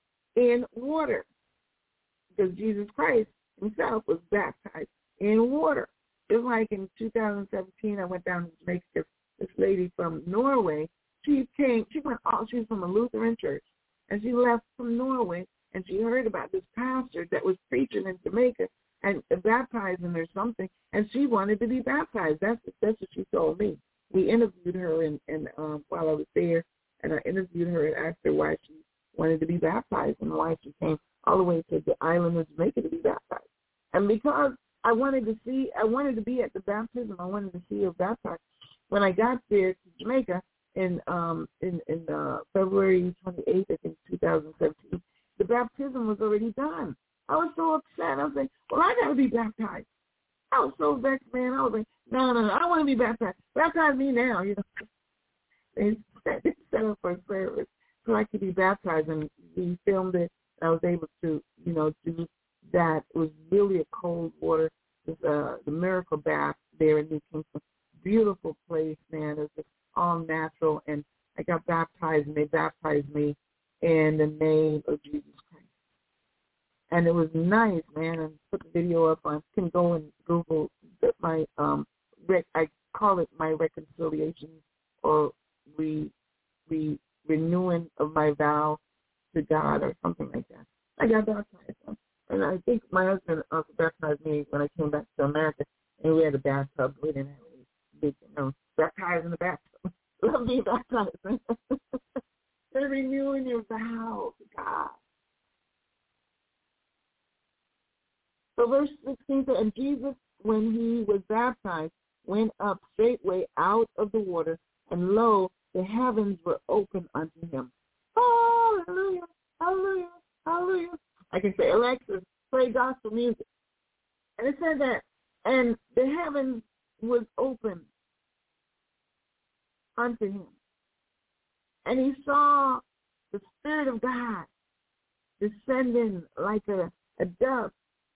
in water because Jesus Christ himself was baptized in water. Just like in two thousand seventeen, I went down to Jamaica. This lady from Norway, she came, she went all, she was from a Lutheran church, and she left from Norway, and she heard about this pastor that was preaching in Jamaica and baptizing or something, and she wanted to be baptized. That's, that's what she told me. We interviewed her and, and um, while I was there, and I interviewed her and asked her why she wanted to be baptized and why she came all the way to the island of Jamaica to be baptized. And because I wanted to see, I wanted to be at the baptism, I wanted to see her baptized. When I got there to Jamaica in um, in, in uh, February twenty-eighth, I think, two thousand seventeen, the baptism was already done. I was so upset. I was like, well, I got to be baptized. I was so vexed, man. I was like, no, no, no, I don't want to be baptized. Baptize me now, you know. They set, they set up for a service so I could be baptized, and we filmed it. I was able to, you know, do that. It was really a cold water. It was uh, the Miracle Bath there in New Kingston. Beautiful place, man. It was just all natural, and I got baptized, and they baptized me in the name of Jesus Christ. And it was nice, man. And put the video up on. You can go and Google my um. Rec, I call it my reconciliation or re, re renewing of my vow to God or something like that. I got baptized, and I think my husband also baptized me when I came back to America, and we had a bathtub. We didn't have any big, you know, baptized in the bathtub. Love being baptized. They're renewing your vow to God. So verse sixteen said, and Jesus, when he was baptized, went up straightway out of the water, and lo, the heavens were opened unto him. Hallelujah, hallelujah, hallelujah. I can say, Alexa, play gospel music. And it said that, and the heavens was opened unto him. And he saw the Spirit of God descending like a, a dove,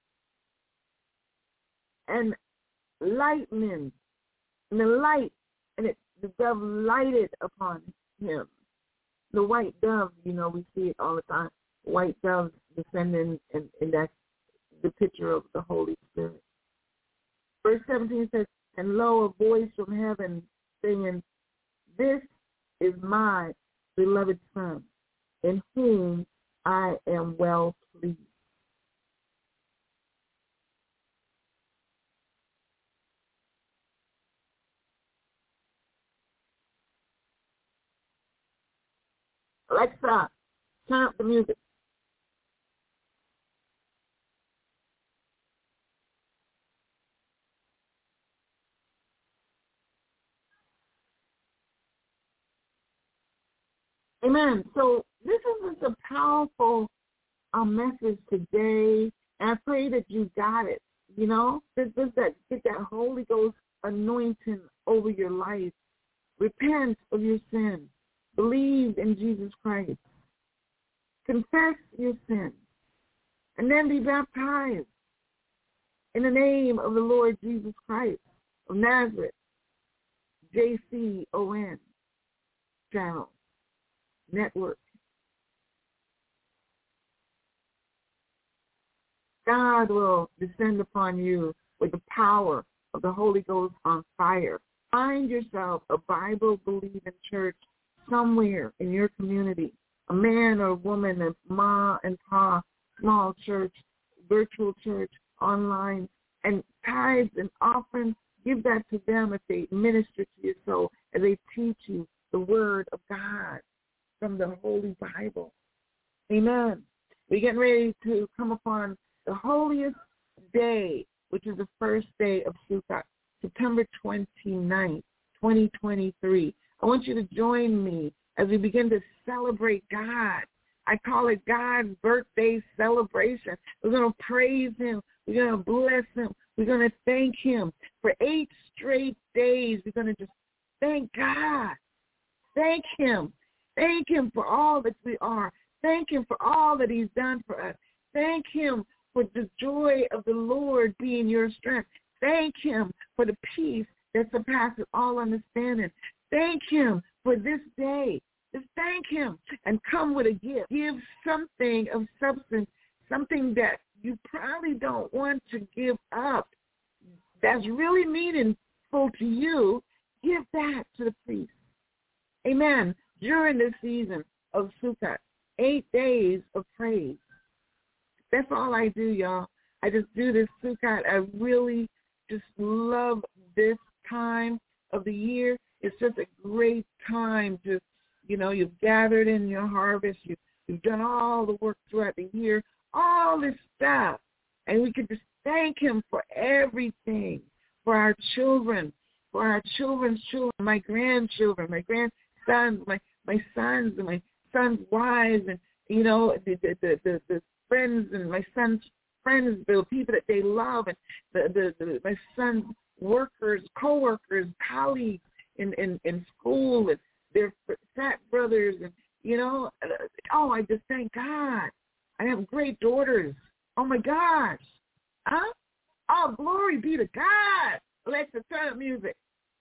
and lightning, and the light, and it, the dove lighted upon him. The white dove, you know, we see it all the time. White doves descending, and, and that's the picture of the Holy Spirit. Verse seventeen says, and lo, a voice from heaven saying, this is my beloved Son, in whom I am well pleased. Alexa, turn up the music. Amen. So this is just a powerful uh, message today, and I pray that you got it. You know, just, just that get that Holy Ghost anointing over your life. Repent of your sin. Believe in Jesus Christ. Confess your sins, and then be baptized in the name of the Lord Jesus Christ of Nazareth. J C O N channel, network. God will descend upon you with the power of the Holy Ghost on fire. Find yourself a Bible-believing church somewhere in your community, a man or woman, a ma and pa, small church, virtual church, online, and tithes and offerings. Give that to them if they minister to your soul, as they teach you the word of God from the Holy Bible. Amen. We're getting ready to come upon the holiest day, which is the first day of Sukkot, September twenty-ninth, twenty twenty-three. I want you to join me as we begin to celebrate God. I call it God's birthday celebration. We're going to praise him. We're going to bless him. We're going to thank him. For eight straight days, we're going to just thank God. Thank him. Thank him for all that we are. Thank him for all that he's done for us. Thank him for the joy of the Lord being your strength. Thank him for the peace that surpasses all understanding. Thank him for this day. Just thank him and come with a gift. Give something of substance, something that you probably don't want to give up, that's really meaningful to you. Give that to the priest. Amen. During this season of Sukkot, eight days of praise. That's all I do, y'all. I just do this Sukkot. I really just love this time of the year. It's just a great time to, you know, you've gathered in your harvest. You, you've done all the work throughout the year, all this stuff. And we can just thank him for everything, for our children, for our children's children, my grandchildren, my grandsons, my, my sons, and my sons' wives, and, you know, the, the, the, the, the friends and my son's friends, the people that they love, and the, the, the my son's workers, co-workers, colleagues in, in, in school, and their frat brothers, and, you know, oh, I just thank God. I have great daughters. Oh, my gosh. Huh? Oh, glory be to God. Alexa, turn up music.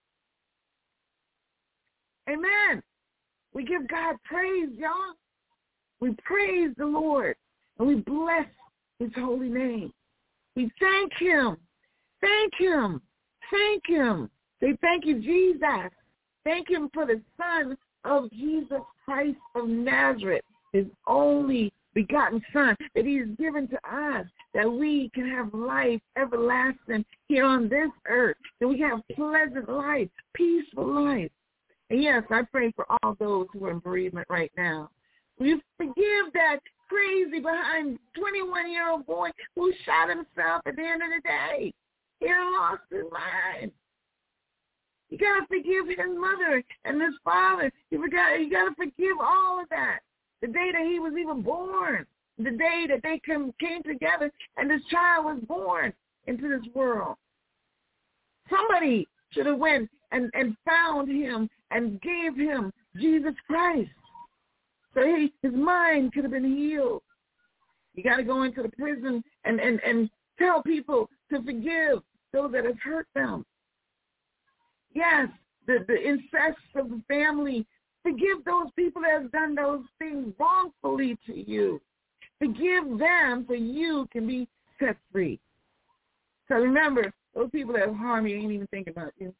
Amen. We give God praise, y'all. We praise the Lord, and we bless his holy name. We thank him. Thank him. Thank him. Say thank you, Jesus. Thank him for the Son of Jesus Christ of Nazareth, his only begotten Son, that he has given to us, that we can have life everlasting here on this earth, that we have pleasant life, peaceful life. And yes, I pray for all those who are in bereavement right now. Will you forgive that crazy behind twenty-one-year-old boy who shot himself at the end of the day? He lost his mind. You got to forgive his mother and his father. You forgot. You got to forgive all of that. The day that he was even born, the day that they came, came together and this child was born into this world. Somebody should have went and, and found him and gave him Jesus Christ, so he, his mind could have been healed. You got to go into the prison and, and, and tell people to forgive those that have hurt them. Yes, the, the incest of the family. Forgive those people that have done those things wrongfully to you. Forgive them so you can be set free. So remember, those people that have harmed you ain't even thinking about you.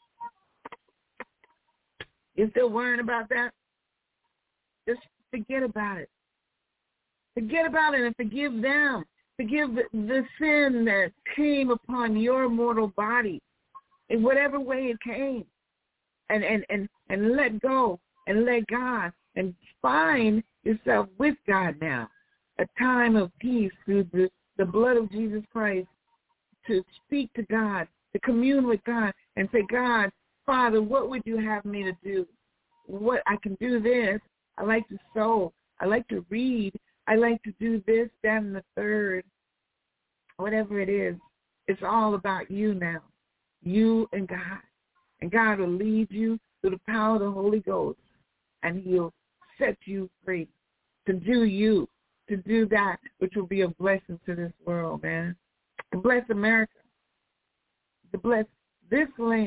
You're still worrying about that? Just forget about it. Forget about it and forgive them. Forgive the, the sin that came upon your mortal body in whatever way it came. And, and, and, and let go and let God and find yourself with God now. A time of peace through the, the blood of Jesus Christ, to speak to God, to commune with God and say, God, Father, what would you have me to do? What I can do this. I like to sew. I like to read. I like to do this, that, and the third. Whatever it is, it's all about you now. You and God. And God will lead you through the power of the Holy Ghost, and he'll set you free to do you, to do that which will be a blessing to this world, man. To bless America. To bless this land.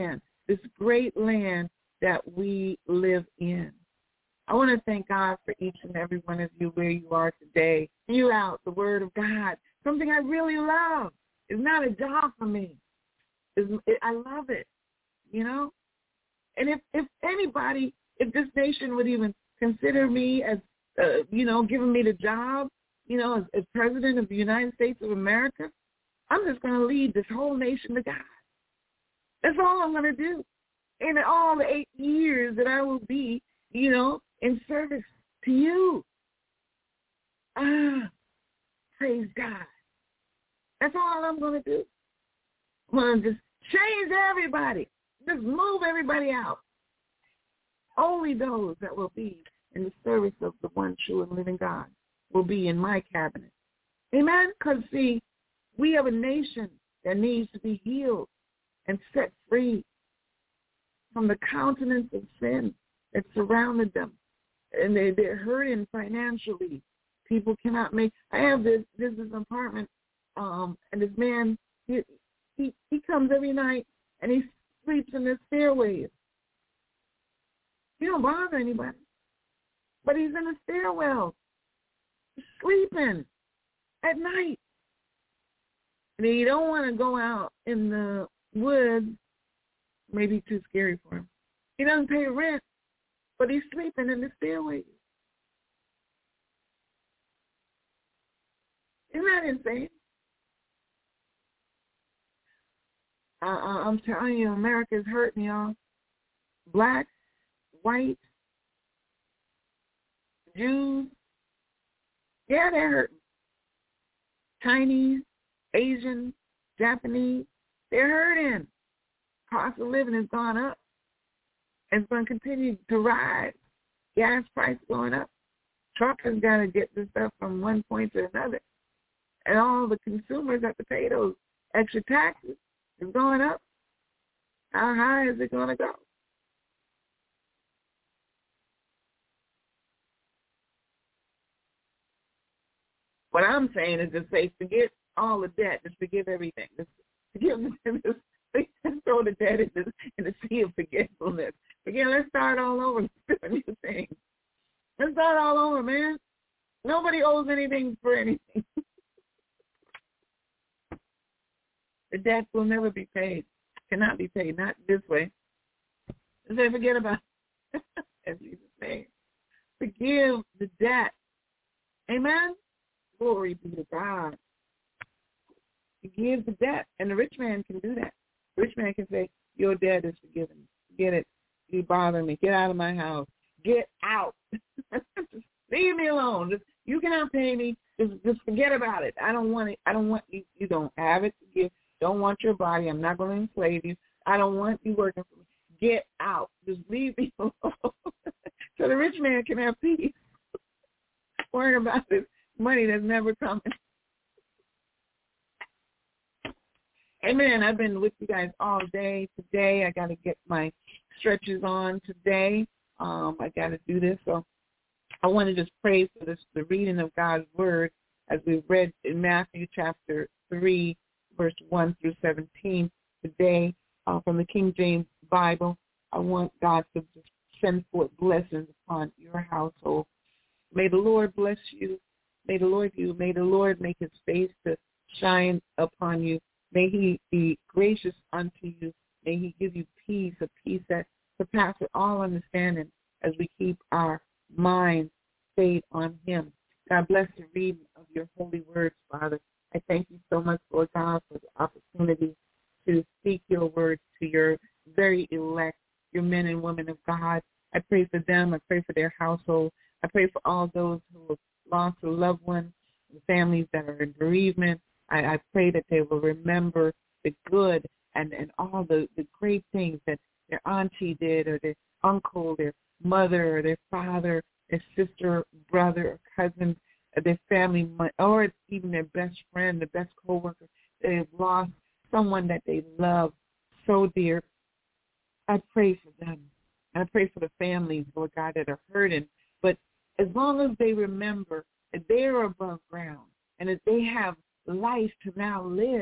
this great land that we live in. I want to thank God for each and every one of you where you are today. You out the Word of God, something I really love. It's not a job for me. It's, it, I love it, you know. And if, if anybody, if this nation would even consider me as, uh, you know, giving me the job, you know, as, as president of the United States of America, I'm just going to lead this whole nation to God. That's all I'm going to do. In all the eight years that I will be, you know, in service to you. Ah, praise God. That's all I'm going to do. I'm going to just change everybody. Just move everybody out. Only those that will be in the service of the one true and living God will be in my cabinet. Amen? Because, see, we have a nation that needs to be healed and set free from the countenance of sin that surrounded them. And they, they're hurting financially. People cannot make, I have this, this is an apartment, um, and this man, he, he, he comes every night and he sleeps in the stairways. He don't bother anybody. But he's in the stairwell, sleeping at night. And he don't want to go out in the woods, maybe too scary for him. He doesn't pay rent, but he's sleeping in the stairways. Isn't that insane? Uh, I'm telling you, America's hurting, y'all. Black, white, Jews, yeah, they're hurting. Chinese, Asian, Japanese, they're hurting. Cost of living has gone up. It's going to continue to rise. Gas price going up. Truckers got to get this stuff from one point to another. And all the consumers have to pay those extra taxes. It's going up. How high is it going to go? What I'm saying is just say, forget all the debt. Just forgive everything. Just forgive, just, just throw the debt in the, in the sea of forgetfulness. Again, let's start all over. Let's do a new thing. Let's start all over, man. Nobody owes anything for anything. The debt will never be paid. Cannot be paid. Not this way. And say, forget about it. As Jesus said. Forgive the debt. Amen? Glory be to God. Forgive the debt. And the rich man can do that. The rich man can say, your debt is forgiven. Get it. You bother me. Get out of my house. Get out. Just leave me alone. Just, you cannot pay me. Just, just forget about it. I don't want it. I don't want you. You don't have it to give. Don't want your body. I'm not going to enslave you. I don't want you working for me. Get out. Just leave me alone. So the rich man can have peace. Worrying about this money that's never coming. Amen. I've been with you guys all day today. I got to get my stretches on today. Um, I got to do this. So I want to just pray for this, the reading of God's word as we've read in Matthew chapter three, verse one through seventeen today uh, from the King James Bible. I want God to just send forth blessings upon your household. May the Lord bless you. May the Lord you. May the Lord make his face to shine upon you. May he be gracious unto you. May he give you peace, a peace that surpasses all understanding as we keep our minds stayed on him. God bless the reading of your holy words, Father. I thank you so much, Lord God, for the opportunity to speak your words to your very elect, your men and women of God. I pray for them. I pray for their household. I pray for all those who have lost a loved one, the families that are in bereavement. I, I pray that they will remember the good and, and all the, the great things that their auntie did or their uncle, their mother, or their father, their sister, brother, or cousin, or their family, or even their best friend, the best coworker. They have lost someone that they love so dear. I pray for them. I pray for the families, Lord God, that are hurting. But as long as they remember that they are above ground and that they have life to now live,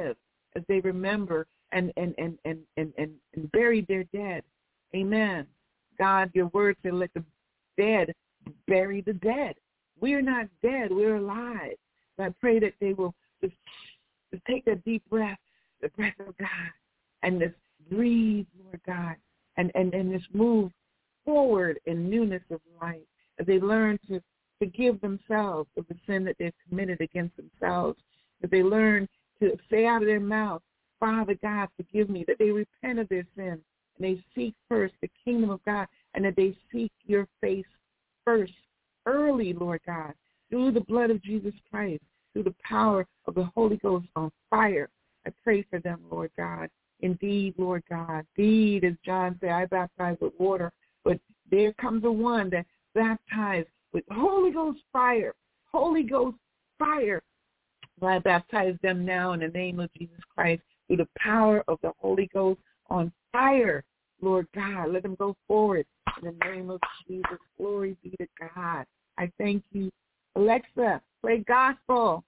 as they remember and, and, and, and, and, and, and buried their dead. Amen. God, your word said, let the dead bury the dead. We're not dead. We're alive. So I pray that they will just, just take a deep breath, the breath of God, and just breathe, Lord God, and, and, and just move forward in newness of life as they learn to forgive themselves of the sin that they've committed against themselves, as they learn to say out of their mouth, Father God, forgive me, that they repent of their sin, and they seek first the kingdom of God, and that they seek your face first, early, Lord God, through the blood of Jesus Christ, through the power of the Holy Ghost on fire. I pray for them, Lord God. Indeed, Lord God, indeed, as John said, I baptize with water, but there comes a one that baptized with Holy Ghost fire, Holy Ghost fire. So I baptize them now in the name of Jesus Christ through the power of the Holy Ghost on fire. Lord God, let them go forward in the name of Jesus. Glory be to God. I thank you. Alexa, play gospel.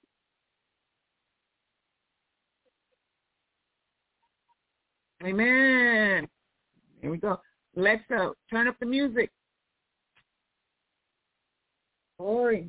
Amen. Here we go. Alexa, turn up the music. Glory.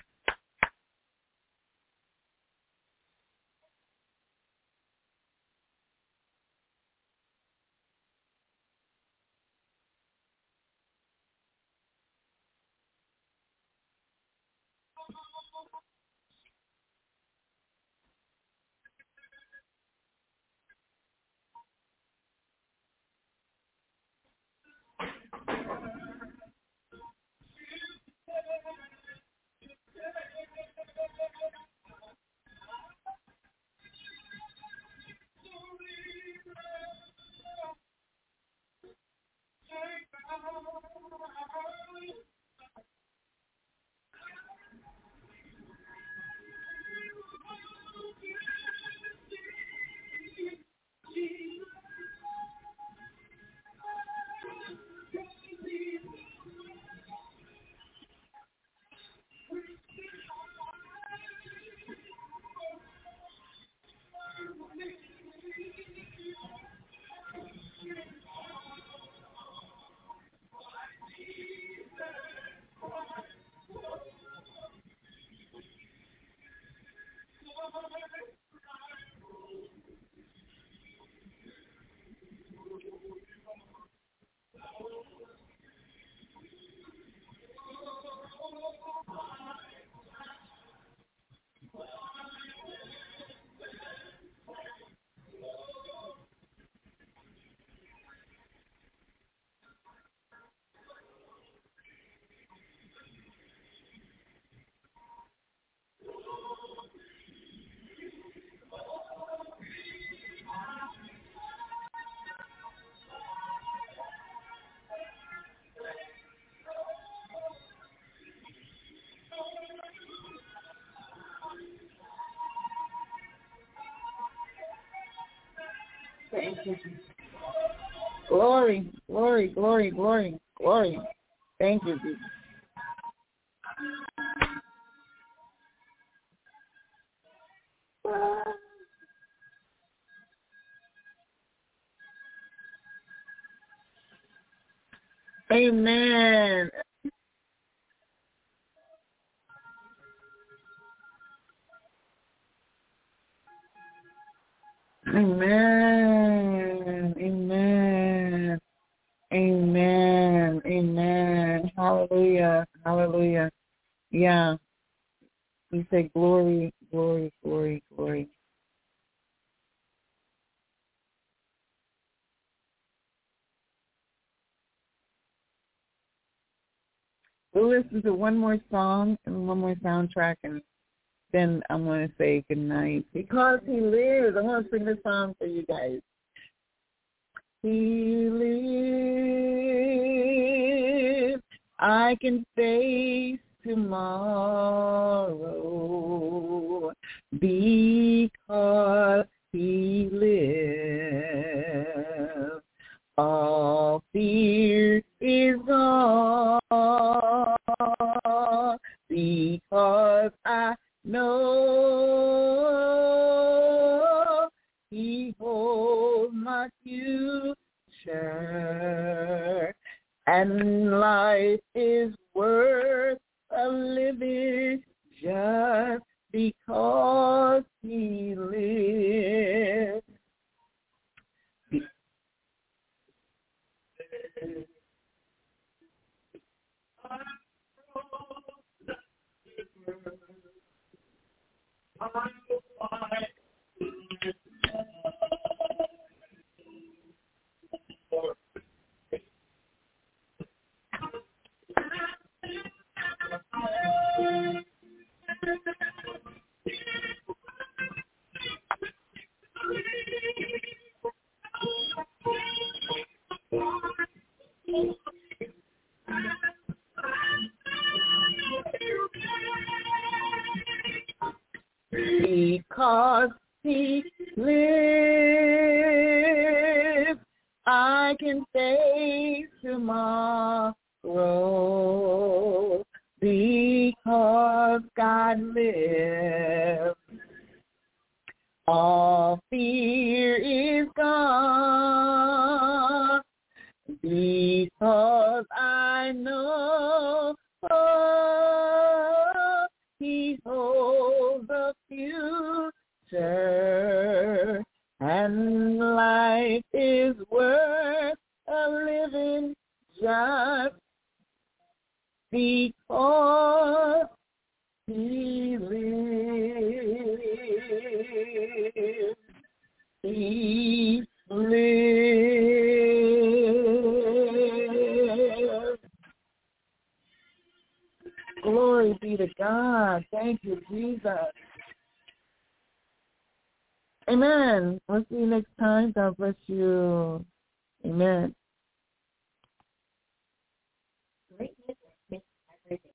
Thank you. Glory, glory, glory, glory, glory. Thank you, Jesus. Amen. Amen. Amen. Amen. Amen. Hallelujah. Hallelujah. Yeah. We say glory, glory, glory, glory. We'll listen to one more song and one more soundtrack, and then I'm going to say goodnight. Because he lives. I want to sing this song for you guys. He lives. I can face tomorrow because he lives. All fear is gone because I know he Because he lives, I can face tomorrow. Because God lives, all fear is gone. Because I know oh, he holds the future, and life is worth a living just because he lives. He lives. Glory be to God. Thank you, Jesus. Amen. We'll see you next time. God bless you. Amen.